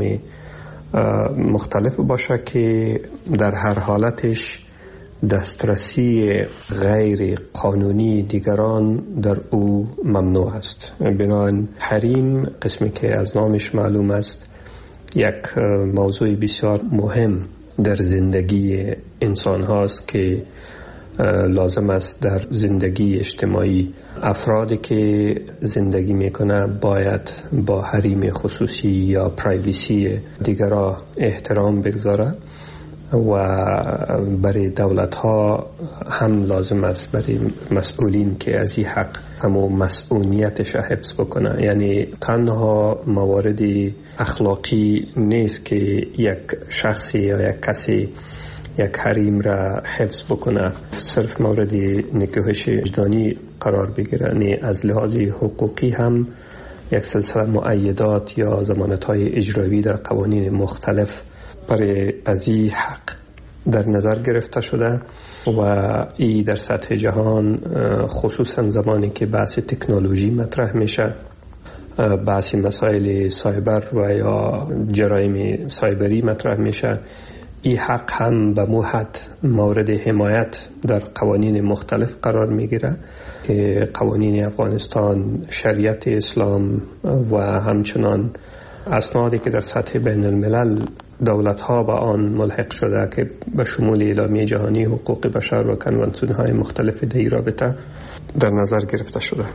مختلف باشه که در هر حالتش دسترسی غیر قانونی دیگران در او ممنوع است. بنابراین حریم، قسمی که از نامش معلوم است، یک موضوع بسیار مهم در زندگی انسان هاست که لازم است در زندگی اجتماعی افرادی که زندگی میکنه باید با حریم خصوصی یا پرایویسی دیگران احترام بگذاره و برای دولت ها هم لازم است برای مسئولین که از این حق همو مسئولیتش حفظ بکنه. یعنی تنها موارد اخلاقی نیست که یک شخصی یا یک کسی یک حریم را حفظ بکنه، صرف مورد نکوهش وجدانی قرار بگیره. یعنی از لحاظ حقوقی هم یک سلسله مؤیدات یا ضمانت‌های اجرایی در قوانین مختلف برای از این حق در نظر گرفته شده و این در سطح جهان، خصوصا زمانی که بحث تکنولوژی مطرح میشه، بحث مسائل سایبر و یا جرایم سایبری مطرح میشه، این حق هم به موحد مورد حمایت در قوانین مختلف قرار میگیره که قوانین افغانستان، شریعت اسلام و همچنان اسنادی که در سطح بین الملل دولت ها با آن ملحق شده که به شمول اعلامیه جهانی حقوق بشر و کنوانسیون های مختلف در این رابطه در نظر گرفته شده.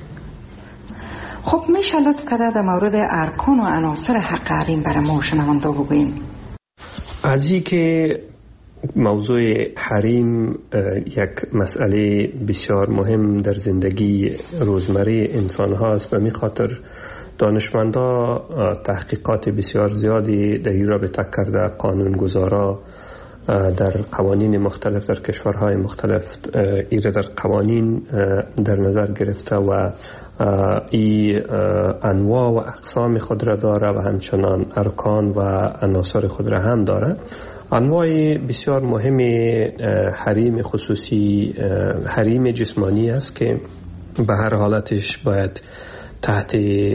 خب میشه لطف کرده در مورد ارکان و عناصر حق حریم برای ما شنونده بگوین؟ از این که موضوع حریم یک مسئله بسیار مهم در زندگی روزمره انسان هاست، به می خاطر دانشمندا تحقیقات بسیار زیادی در این رابطه کرده. قانونگذارا در قوانین مختلف در کشورهای مختلف ایره در قوانین در نظر گرفته و این انواع و اقسام خود را داره و همچنان ارکان و عناصر خود را هم داره. انواع بسیار مهم حریم خصوصی حریم جسمانی است که به هر حالتش باید تحت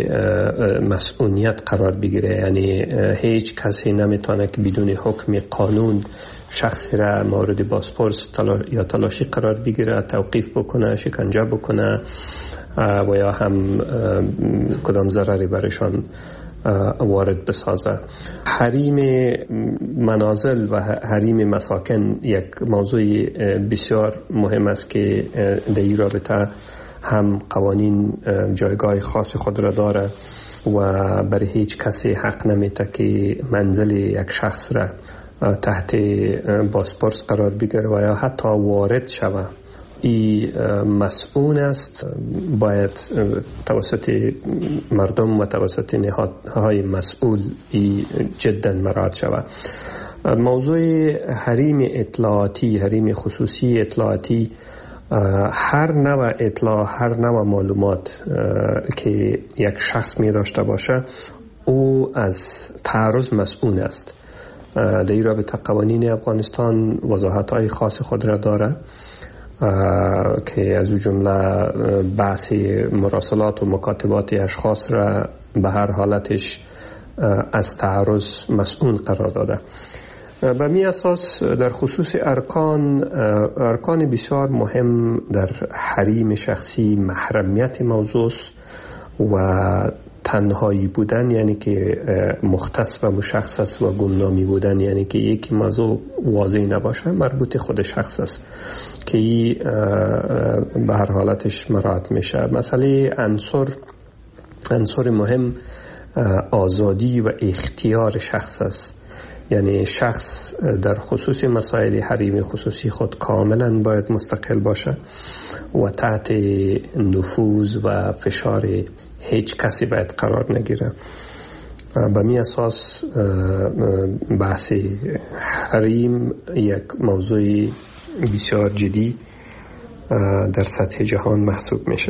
مسئولیت قرار بگیره. یعنی هیچ کسی نمیتونه که بدون حکم قانون شخصی را مورد بازپرس یا تلاشی قرار بگیره، توقیف بکنه، شکنجه بکنه و یا هم کدام ضرری برشان وارد بسازه. حریم منازل و حریم مساکن یک موضوع بسیار مهم است که در این رابطه هم قوانین جایگاه خاص خود را داره و برای هیچ کسی حق نمیده که منزل یک شخص را تحت بازپرس قرار بگیره و یا حتی وارد شوه. این مسئول است، باید توسط مردم و توسط نهادهای مسئول جدا مراعات شود. موضوع حریم اطلاعاتی، حریم خصوصی اطلاعاتی، هر نوع اطلاع، هر نوع معلومات که یک شخص می داشته باشه او از تعرض مسئول است. در این رابطه قوانین افغانستان وضاحت‌های خاص خود را داره که از او جمله بحث مراسلات و مکاتبات اشخاص را به هر حالتش از تعرض مسئول قرار داده. به می اساس در خصوص ارکان بسیار مهم در حریم شخصی محرمیت موضوع و تنهایی بودن، یعنی که مختص و مشخص و گمنامی بودن، یعنی که یک موضوع واضح نباشه، مربوط خود شخص است که به هر حالتش مراعات میشه. مسئله عنصر مهم آزادی و اختیار شخص است. یعنی شخص در خصوص مسائل حریم خصوصی خود کاملا باید مستقل باشه و تحت نفوذ و فشار هیچ کسی باید قرار نگیره. به می اساس بحث حریم یک موضوع بسیار جدی در سطح جهان محسوب میشه.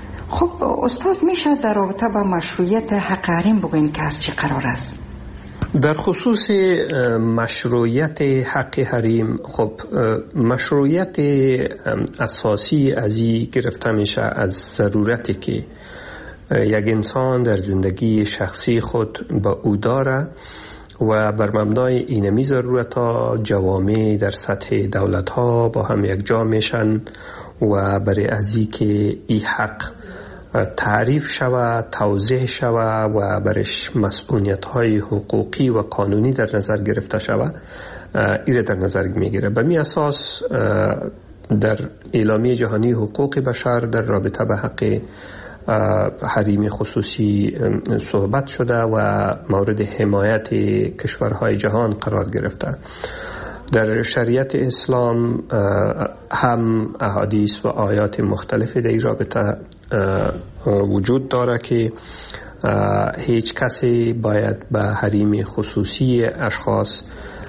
خب استاد، میشه در رابطه با مشروعیت حق حریم بگوین که از چی قرار است؟ در خصوص مشروعیت حق حریم، خب مشروعیت اساسی از این گرفته میشه از ضرورتی که یک انسان در زندگی شخصی خود با او داره و بر مبنای اینمی ضرورت ها جوامع در سطح دولت ها با هم یک جا میشن و برای ازی که این حق تعریف شود، توضیح شود و برش مسئولیت های حقوقی و قانونی در نظر گرفته شود، ایره در نظر میگیره. به می اساس در اعلامیه جهانی حقوق بشر در رابطه به حق حریم خصوصی صحبت شده و مورد حمایت کشورهای جهان قرار گرفته. در شریعت اسلام هم احادیث و آیات مختلف در این رابطه وجود داره که هیچ کسی باید به حریم خصوصی اشخاص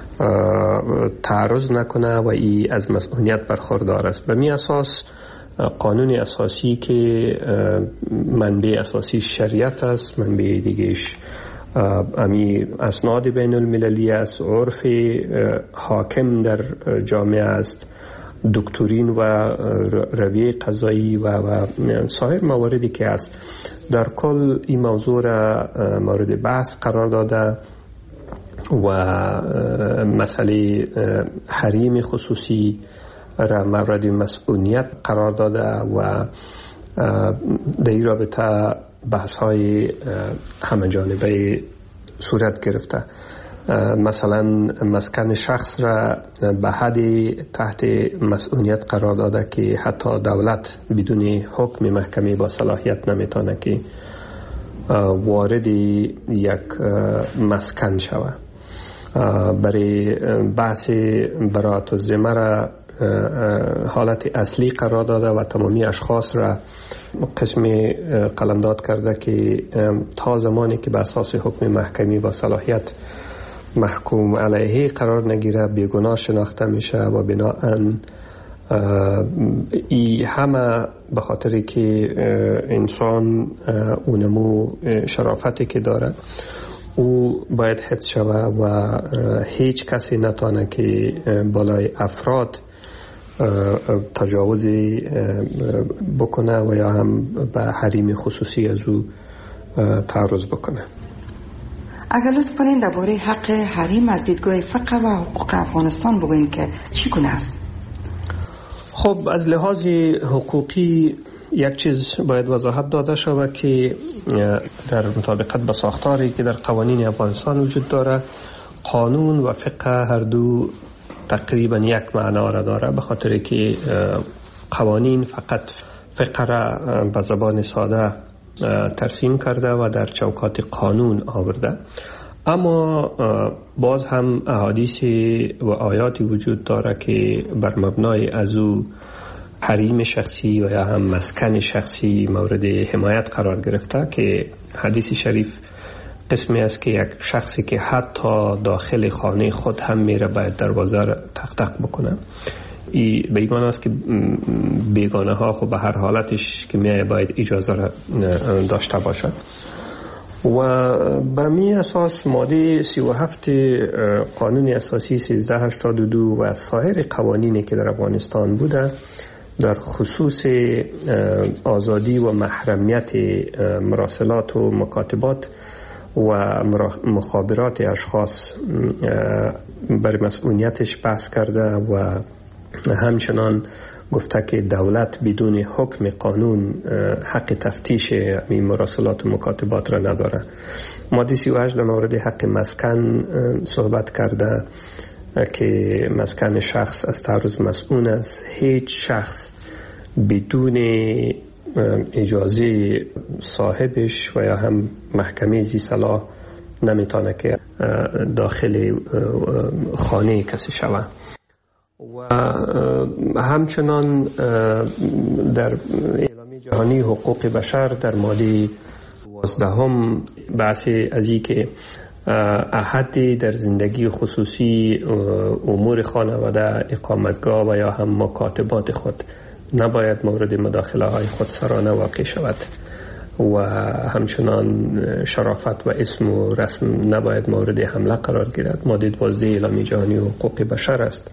تعرض نکنه و ای از مسئولیت برخوردار است. به می اساس قانون اساسی که منبع اساسی شریعت است، منبع دیگهش امی اسناد بین المللی است، عرف حاکم در جامعه است، دکترین و رویه قضایی و سایر مواردی که است. در کل این موضوع را مورد بحث قرار داده و مسئله حریم خصوصی را مورد مسئولیت قرار داده و در این رابطه بحث های همه جانبه صورت گرفته. مثلا مسکن شخص را به حد تحت مسئولیت قرار داده که حتی دولت بدون حکم محکمه با صلاحیت نمیتونه که وارد یک مسکن شود. برای بحث براءت الذمه را حالت اصلی قرار داده و تمامی اشخاص را قسم قلمداد کرده که تا زمانی که به اساس حکم محکمی با صلاحیت محکوم علیه قرار نگیره بیگناه شناخته میشه و بناهن ای همه به خاطری که انسان اونمو شرافتی که داره او باید حفظ شود و هیچ کسی نتانه که بالای افراد تجاوزی بکنه و یا هم به حریم خصوصی از او تعرض بکنه. اگر لطف کنین درباره حق حریم از دیدگاه فقه و حقوق افغانستان بگوین که چگونه است؟ خب از لحاظ حقوقی یک چیز باید وضاحت داده شود که در مطابقت با ساختاری که در قوانین افغانستان وجود داره، قانون و فقه هر دو تقریبا یک معنا را داره، به خاطر که قوانین فقط فقه را به زبان ساده ترسیم کرده و در چوکات قانون آورده، اما باز هم احادیث و آیاتی وجود داره که بر مبنای از او حریم شخصی و یا هم مسکن شخصی مورد حمایت قرار گرفته که حدیث شریف قسمی است که یک شخصی که حتی داخل خانه خود هم میره باید دروازه را تق تق بکنه. به ایمان است که بیگانه ها خب به هر حالتش که میای باید اجازه را داشته باشد. و به می اساس ماده 37 قانون اساسی 1382 و سایر قوانینی که در افغانستان بوده در خصوص آزادی و محرمیت مراسلات و مکاتبات و مخابرات اشخاص بر مسئولیتش بحث کرده و همچنان گفته که دولت بدون حکم قانون حق تفتیش این مراسلات و مکاتبات را نداره. ماده 38 در مورد حق مسکن صحبت کرده که مسکن شخص از تعرض مسئول است. هیچ شخص بدون اجازه صاحبش و یا هم محکمه ذی صلاح نمیتونه که داخل خانه کسی شود. و همچنان در اعلامیه جهانی حقوق بشر در ماده 12 بحث از این که احدی در زندگی خصوصی امور خانواده، اقامتگاه و یا هم مکاتبات خود نباید مورد مداخله های خودسرانه واقع شود و همچنان شرافت و اسم و رسم نباید مورد حمله قرار گیرد. ماده 12 اعلامیه جهانی حقوق بشر است.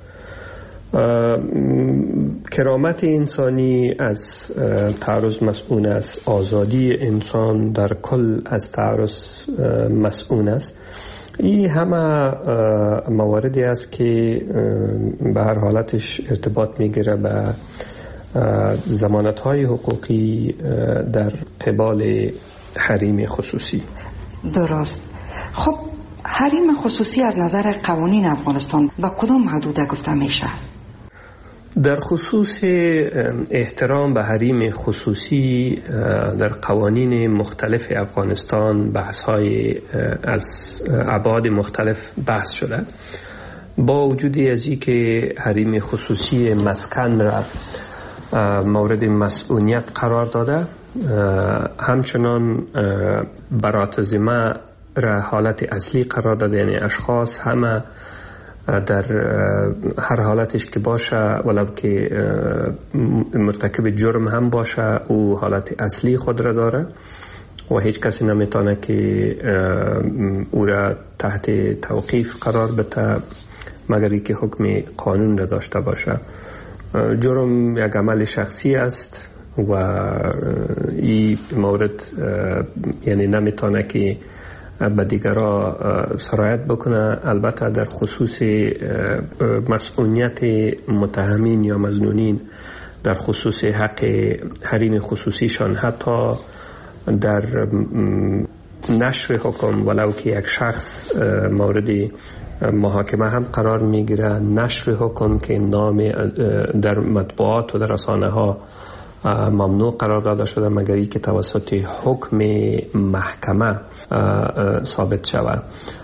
کرامت انسانی از تعرض مسئول است. آزادی انسان در کل از تعرض مسئول است. این همه مواردی است که به هر حالتش ارتباط میگیره به ضمانت‌های حقوقی در قبال حریم خصوصی. درست. خب حریم خصوصی از نظر قوانین افغانستان با کدام حدود گفته میشه؟ در خصوص احترام به حریم خصوصی در قوانین مختلف افغانستان بحث‌های از ابعاد مختلف بحث شده. با وجود از این که حریم خصوصی مسکن را مورد مسئولیت قرار داده، همچنان برات ذمه را حالت اصلی قرار داده، یعنی اشخاص همه در هر حالتش که باشه ولو که مرتکب جرم هم باشه او حالت اصلی خود را داره و هیچ کسی نمیتونه که او را تحت توقیف قرار بده مگر اینکه حکم قانون را داشته باشه. جرم یک عمل شخصی است و این مورد یعنی نمیتونه که به دیگرها سرایت بکنه. البته در خصوص مسئولیت متهمین یا مظنونین در خصوص حق حریم خصوصیشان، حتی در نشر حکم ولو که یک شخص مورد محاکمه هم قرار میگیره، نشر حکم که نام در مطبوعات و در رسانه ها ممنوع قرار داده شده مگر اینکه توسط حکم محکمه ثابت شود.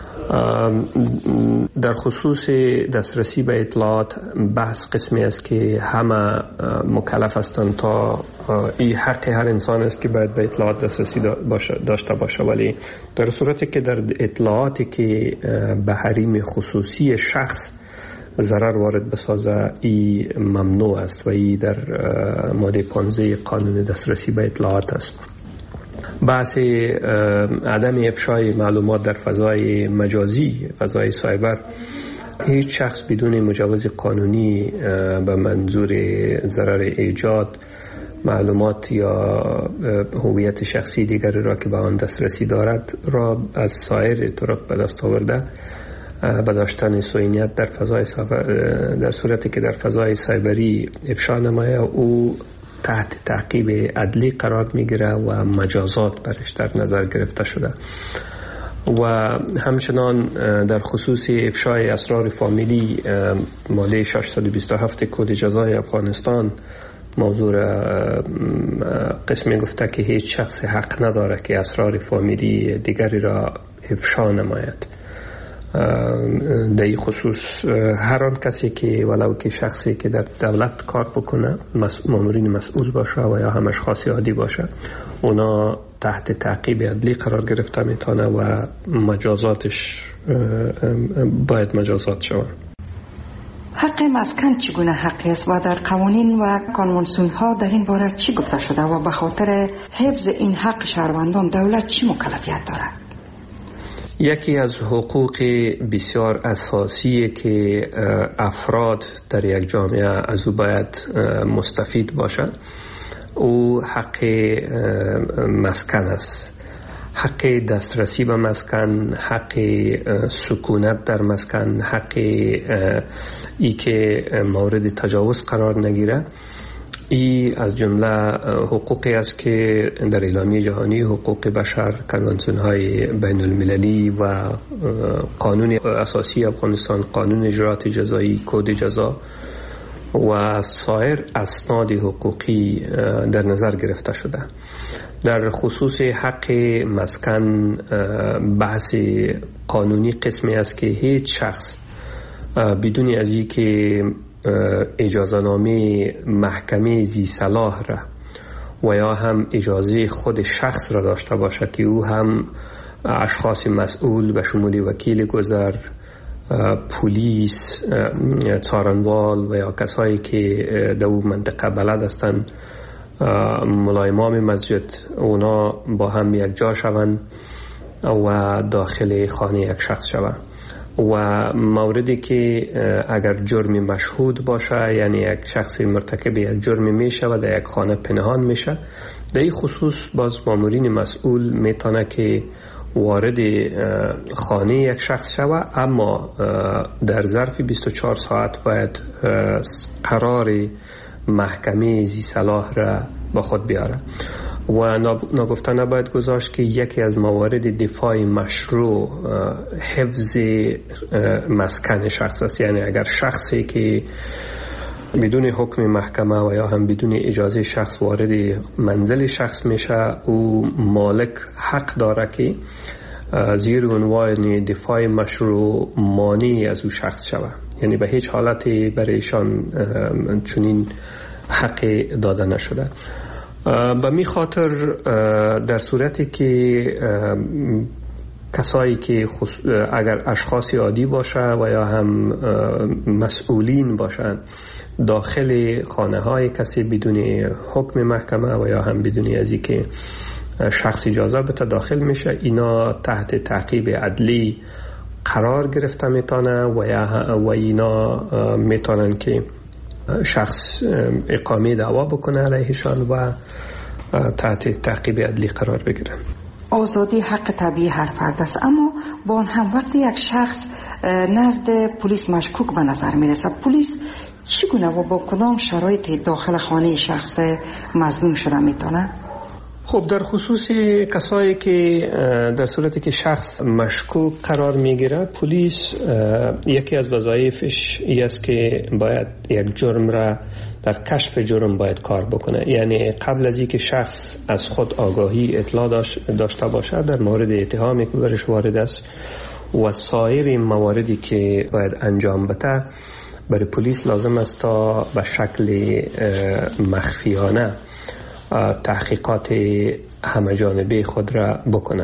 در خصوص دسترسی به اطلاعات بحث قسمی است که همه مکلف هستند تا این حق هر انسان است که باید به اطلاعات دسترسی داشته باشه، ولی در صورتی که در اطلاعاتی که به حریم خصوصی شخص ضرر وارد بسازه ای ممنوع است و ای در ماده 15 قانون دسترسی به اطلاعات است. بحث عدم افشای معلومات در فضای مجازی، فضای سایبر، هیچ شخص بدون مجوز قانونی به منظور ضرر ایجاد معلومات یا هویت شخصی دیگری را که به آن دسترسی دارد را از سایر طرق به دست آورده به داشتن سوینیت در فضای در صورتی که در فضای سایبری افشا نمایه او تحت تعقیب عدلی قرار میگیره و مجازات برش در نظر گرفته شده. و همچنان در خصوص افشای اسرار فامیلی ماده 627 کد جزای افغانستان موضوع قسمی گفته که هیچ شخص حق نداره که اسرار فامیلی دیگری را افشا نماید. در این خصوص هر آن کسی که ولو که شخصی که در دولت کار بکنه، مامورین مسئول باشه و یا هم اشخاص عادی باشه، اونا تحت تعقیب عدلی قرار گرفته میتونه و مجازاتش باید مجازات شود. حق مسکن چگونه حقی است و در قوانین و کنوانسیون ها در این باره چی گفته شده و به خاطر حفظ این حق شهروندان دولت چی مکلفیت دارد؟ یکی از حقوق بسیار اساسی که افراد در یک جامعه از او باید مستفید باشند او حق مسکن است. حق دسترسی به مسکن، حق سکونت در مسکن، حق ای که مورد تجاوز قرار نگیره. ای از جمله حقوقی است که در اعلامیه جهانی حقوق بشر، کنوانسیون های بین المللی و قانون اساسی افغانستان، قانون اجرات جزایی، کد جزا و سایر اسناد حقوقی در نظر گرفته شده. در خصوص حق مسکن بحث قانونی قسمی است که هیچ شخص بدون از این که اجازه نامه محکمه ذی صلاح را و یا هم اجازه خود شخص را داشته باشه که او هم اشخاص مسئول به شمول وکیل گذر، پلیس، څارنوال و یا کسایی که در اون منطقه بلد هستند ملایمام مسجد اونا با هم یک جا شوند و داخل خانه یک شخص شوند و موردی که اگر جرمی مشهود باشه، یعنی یک شخص مرتکب یک جرمی میشه و در یک خانه پنهان میشه، در این خصوص باز مامورین مسئول میتونه که وارد خانه یک شخص شوه، اما در ظرف 24 ساعت باید قرار محکمه ذی صلاح را با خود بیاره و ناگفته نباید گذاشت که یکی از موارد دفاع مشروع حفظ مسکن شخص است. یعنی اگر شخصی که بدون حکم محکمه و یا هم بدون اجازه شخص وارد منزل شخص میشه، او مالک حق داره که زیر عنوان دفاع مشروع مانع از او شخص شود. یعنی به هیچ حالتی برایشان چنین حق داده نشده. به می خاطر در صورتی که کسایی که اگر اشخاص عادی باشه و یا هم مسئولین باشند داخل خانه های کسی بدون حکم محکمه و یا هم بدون از اینکه شخص اجازه بده داخل میشه، اینا تحت تعقیب عدلی قرار گرفته میتونه و اینا میتونن که شخص اقامه دعوا بکنه علیهشان و تحت تعقیب عدلی قرار بگیرن. آزادی حق طبیعی هر فرد است، اما با آن هم وقتی یک شخص نزد پلیس مشکوک به نظر میرسه، پلیس چگونه و با کدام شرایط داخل خانه شخص مظنون شده میتونه؟ خب در خصوص کسایی که در صورتی که شخص مشکوک قرار میگیره، پلیس یکی از وظایفش این است که باید یک جرم را در کشف جرم باید کار بکنه. یعنی قبل از اینکه شخص از خود آگاهی اطلاع داشته باشه در مورد اتهامی که برش وارد است و سایر مواردی که باید انجام بده، برای پلیس لازم است تا به شکل مخفیانه تحقیقات همه جانبه خود را بکنه.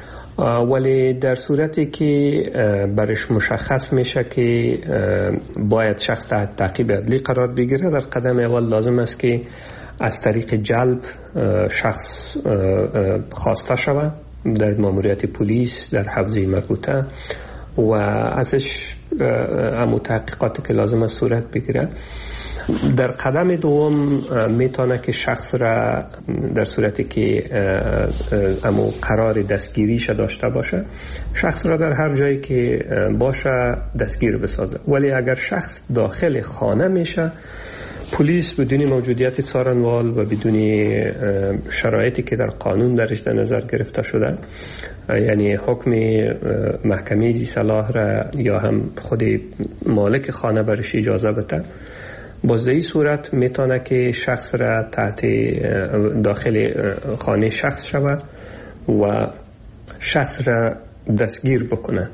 ولی در صورتی که برش مشخص میشه که باید شخص تحت تعقیب عدلی قرار بگیره، در قدم اول لازم است که از طریق جلب شخص خواسته شود در ماموریت پلیس در حوزه مربوطه و ازش همون تحقیقاتی که لازم است صورت بگیره. در قدم دوم میتونه که شخص را در صورتی که امو قرار دستگیریش داشته باشه، شخص را در هر جایی که باشه دستگیر بسازه. ولی اگر شخص داخل خانه میشه، پلیس بدون موجودیت څارنوال و بدون شرایطی که در قانون درش در نظر گرفته شده، یعنی حکم محکمه ذی صلاح را یا هم خود مالک خانه برش اجازه بده، باز در این صورت میتونه که شخص را تحت داخل خانه شخص شود و شخص را دستگیر بکنه.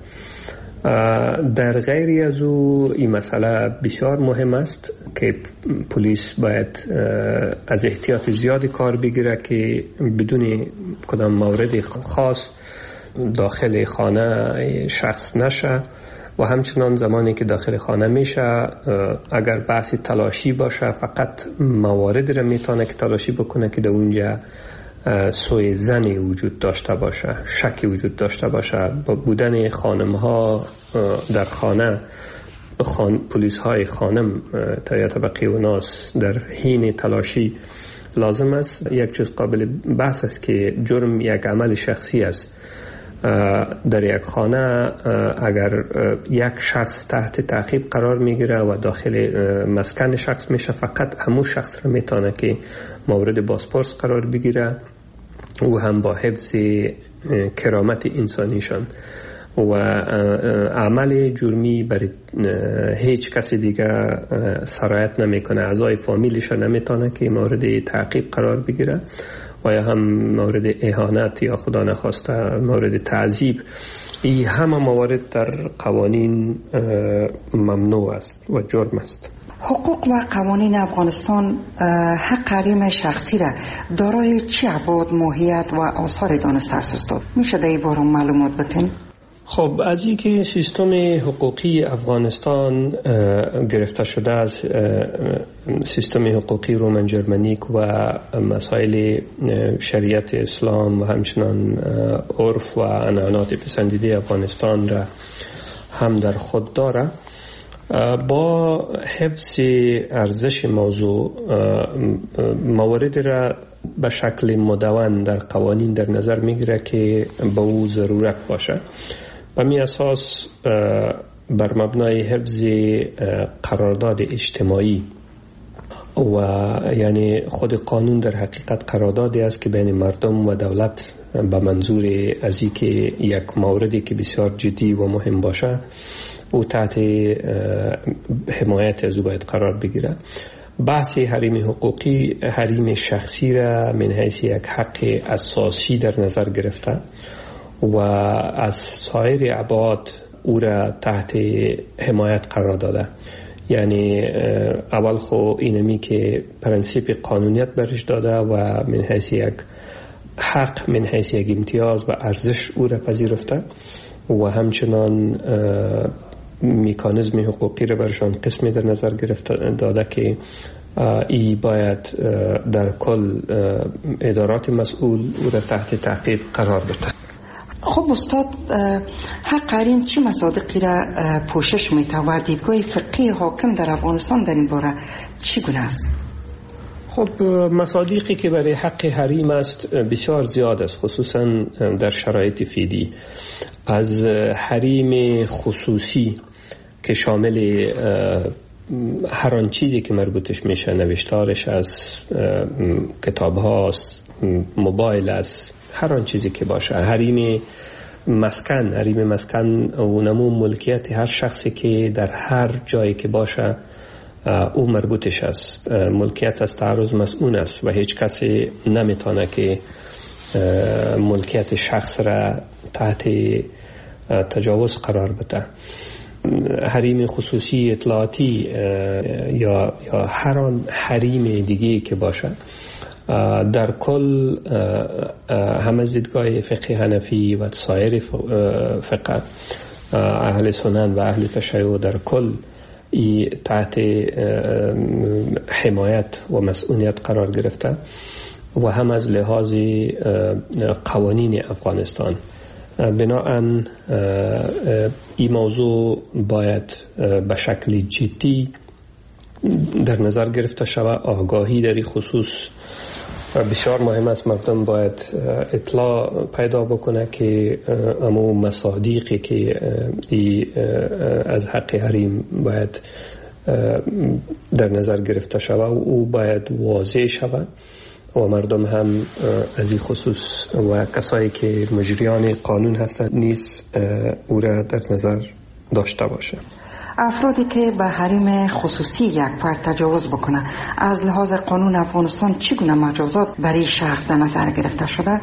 در غیری از او این مسئله بسیار مهم است که پلیس باید از احتیاط زیادی کار بگیره که بدون کدام مورد خاص داخل خانه شخص نشه و همچنان زمانی که داخل خانه میشه اگر بحث تلاشی باشه فقط مواردی را میتونه که تلاشی بکنه که در اونجا سوء ظنی وجود داشته باشه، شکی وجود داشته باشه. با بودن خانم‌ها در خانه، پلیس های خانم یا طبقه و ناس در حین تلاشی لازم است. یک چیز قابل بحث است که جرم یک عمل شخصی است. در یک خانه اگر یک شخص تحت تعقیب قرار میگیره و داخل مسکن شخص میشه، فقط همون شخص را میتونه که مورد بازپرس قرار بگیره و هم با حفظ کرامت انسانیشان و عمل جرمی برای هیچ کسی دیگه سرایت نمیکنه. اعضای فامیلش نمیتونه که مورد تعقیب قرار بگیره و یا هم مورد اهانت یا خدا نخواسته مورد تعذیب. این همه موارد در قوانین ممنوع است و جرم است. حقوق و قوانین افغانستان حق حریم شخصی را دارای چه ابعاد، ماهیت و آثار دانسته است؟ میشه در این باره معلومات بدین؟ خب از اینکه سیستم حقوقی افغانستان گرفته شده از سیستم حقوقی رومن جرمنیک و مسائل شریعت اسلام و همچنان عرف و عنعنات پسندیده افغانستان را هم در خود داره، با حفظ ارزش موضوع موارد را به شکل مدون در قوانین در نظر میگیره که به او ضرورت باشه. به می اساس بر مبنای حفظ قرارداد اجتماعی و یعنی خود قانون در حقیقت قراردادی است که بین مردم و دولت به منظور از این که یک موردی که بسیار جدی و مهم باشه او تحت حمایت از او باید قرار بگیره. بحث حریم حقوقی حریم شخصی را من حیث یک حق اساسی در نظر گرفته و از سایر ابعاد او را تحت حمایت قرار داده. یعنی اول خو اینمی که پرنسیپ قانونیت برش داده و من حیث یک حق، من حیث یک امتیاز و ارزش او را پذیرفته و همچنان مکانیزم حقوقی را برشان قسمی در نظر گرفته داده که ای باید در کل ادارات مسئول او را تحت تعقیب قرار بده. خب استاد، حق حریم چه مصادیقی را پوشش میده و دیدگاه فقهی حاکم در افغانستان در این باره چگونه است؟ خب مصادیقی که برای حق حریم است بسیار زیاد است، خصوصا در شرایط فعلی. از حریم خصوصی که شامل هر آن چیزی که مربوطش میشه، نوشتارش از کتاب هاست، موبایل است، هر آن چیزی که باشه. حریم مسکن و نمو ملکیت هر شخصی که در هر جایی که باشه او مربوطش است. ملکیت از تعرض مسئول است و هیچ کسی نمیتونه که ملکیت شخص را تحت تجاوز قرار بده. حریم خصوصی اطلاعاتی یا هر آن حریم دیگه که باشه، در کل هم از دیدگاه فقه حنفی و سایر فقه اهل سنن و اهل تشیع در کل تحت حمایت و مسئولیت قرار گرفته و هم از لحاظ قوانین افغانستان. بنابراین این موضوع باید به شکل جدی در نظر گرفته شود. آگاهی در این خصوص بسیار مهم است. مردم باید اطلاع پیدا بکنه که امو مصادیقی که از حق حریم باید در نظر گرفته شود و او باید واضح شود و مردم هم از این خصوص و کسایی که مجریان قانون هستند نیز او را در نظر داشته باشه. افرادی که به حریم خصوصی یک فرد تجاوز بکنه، از لحاظ قانون افغانستان چگونه مجازات برای شخص در نظر گرفته شده؟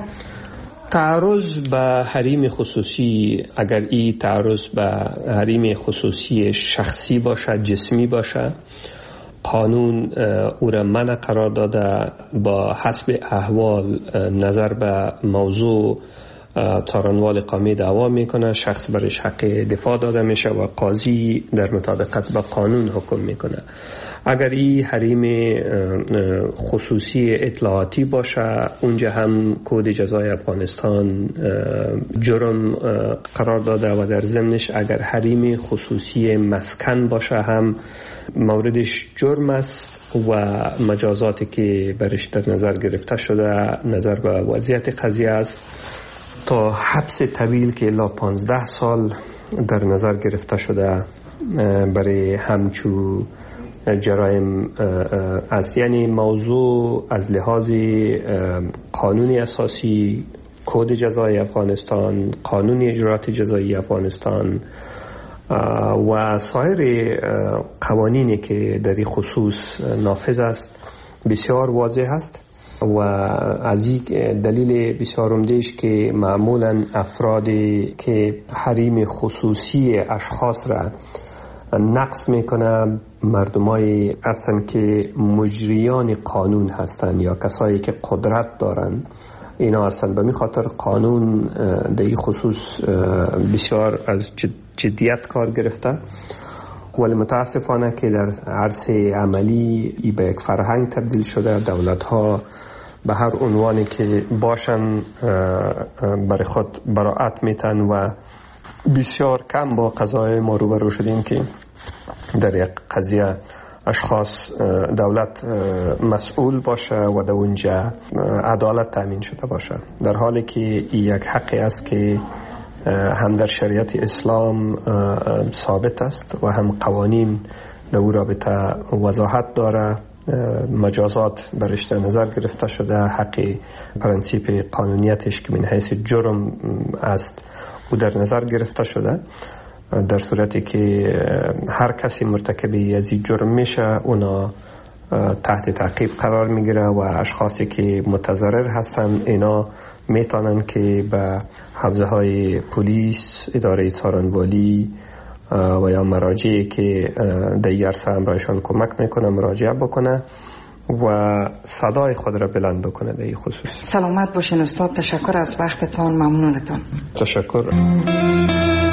تعرض به حریم خصوصی، اگر این تعرض به حریم خصوصی شخصی باشه، جسمی باشه، قانون او را منع قرار داده. با حسب احوال نظر به موضوع څارنوال قومی دعوا میکنه، شخص برش حق دفاع داده میشه و قاضی در مطابقت با قانون حکم میکنه. اگر این حریم خصوصی اطلاعاتی باشه، اونجا هم کد جزای افغانستان جرم قرار داده و در ضمنش اگر حریم خصوصی مسکن باشه هم موردش جرم است و مجازاتی که برش در نظر گرفته شده نظر به وضعیت قضیه است تا حبس طویل که الی 15 سال در نظر گرفته شده برای همچو جرایم است. یعنی موضوع از لحاظ قانونی اساسی، کد جزای افغانستان، قانون اجرات جزایی افغانستان و سایر قوانینی که در این خصوص نافذ است بسیار واضح است و از این دلیل بسیار عمده‌اش که معمولا افرادی که حریم خصوصی اشخاص را نقض میکنه مردمایی هستند که مجریان قانون هستند یا کسایی که قدرت دارند اینا هستند. به می خاطر قانون در این خصوص بسیار از جدیت کار گرفته، ولی متاسفانه که در عرصه عملی ای به یک فرهنگ تبدیل شده. دولت ها به هر عنوانی که باشن برای خود براعت میتن و بسیار کم با قضایای ما روبرو شدیم که در یک قضیه اشخاص دولت مسئول باشه و در اونجا عدالت تامین شده باشه، در حالی که یک حقی است که هم در شریعت اسلام ثابت است و هم قوانین در او رابطه وضاحت داره. مجازات برش در نظر گرفته شده، حق پرنسیپ قانونیتش که من حیث جرم است او در نظر گرفته شده. در صورتی که هر کسی مرتکب از این جرم میشه اونا تحت تعقیب قرار میگیره و اشخاصی که متضرر هستن اینا میتونن که به حوزه های پلیس، اداره څارنوالی و یا مراجعی که در این عرصه همراهشان کمک میکنه مراجعه بکنه و صدای خود را بلند بکنه در این خصوص. سلامت باشین استاد، تشکر از وقتتان، ممنونتان. تشکر.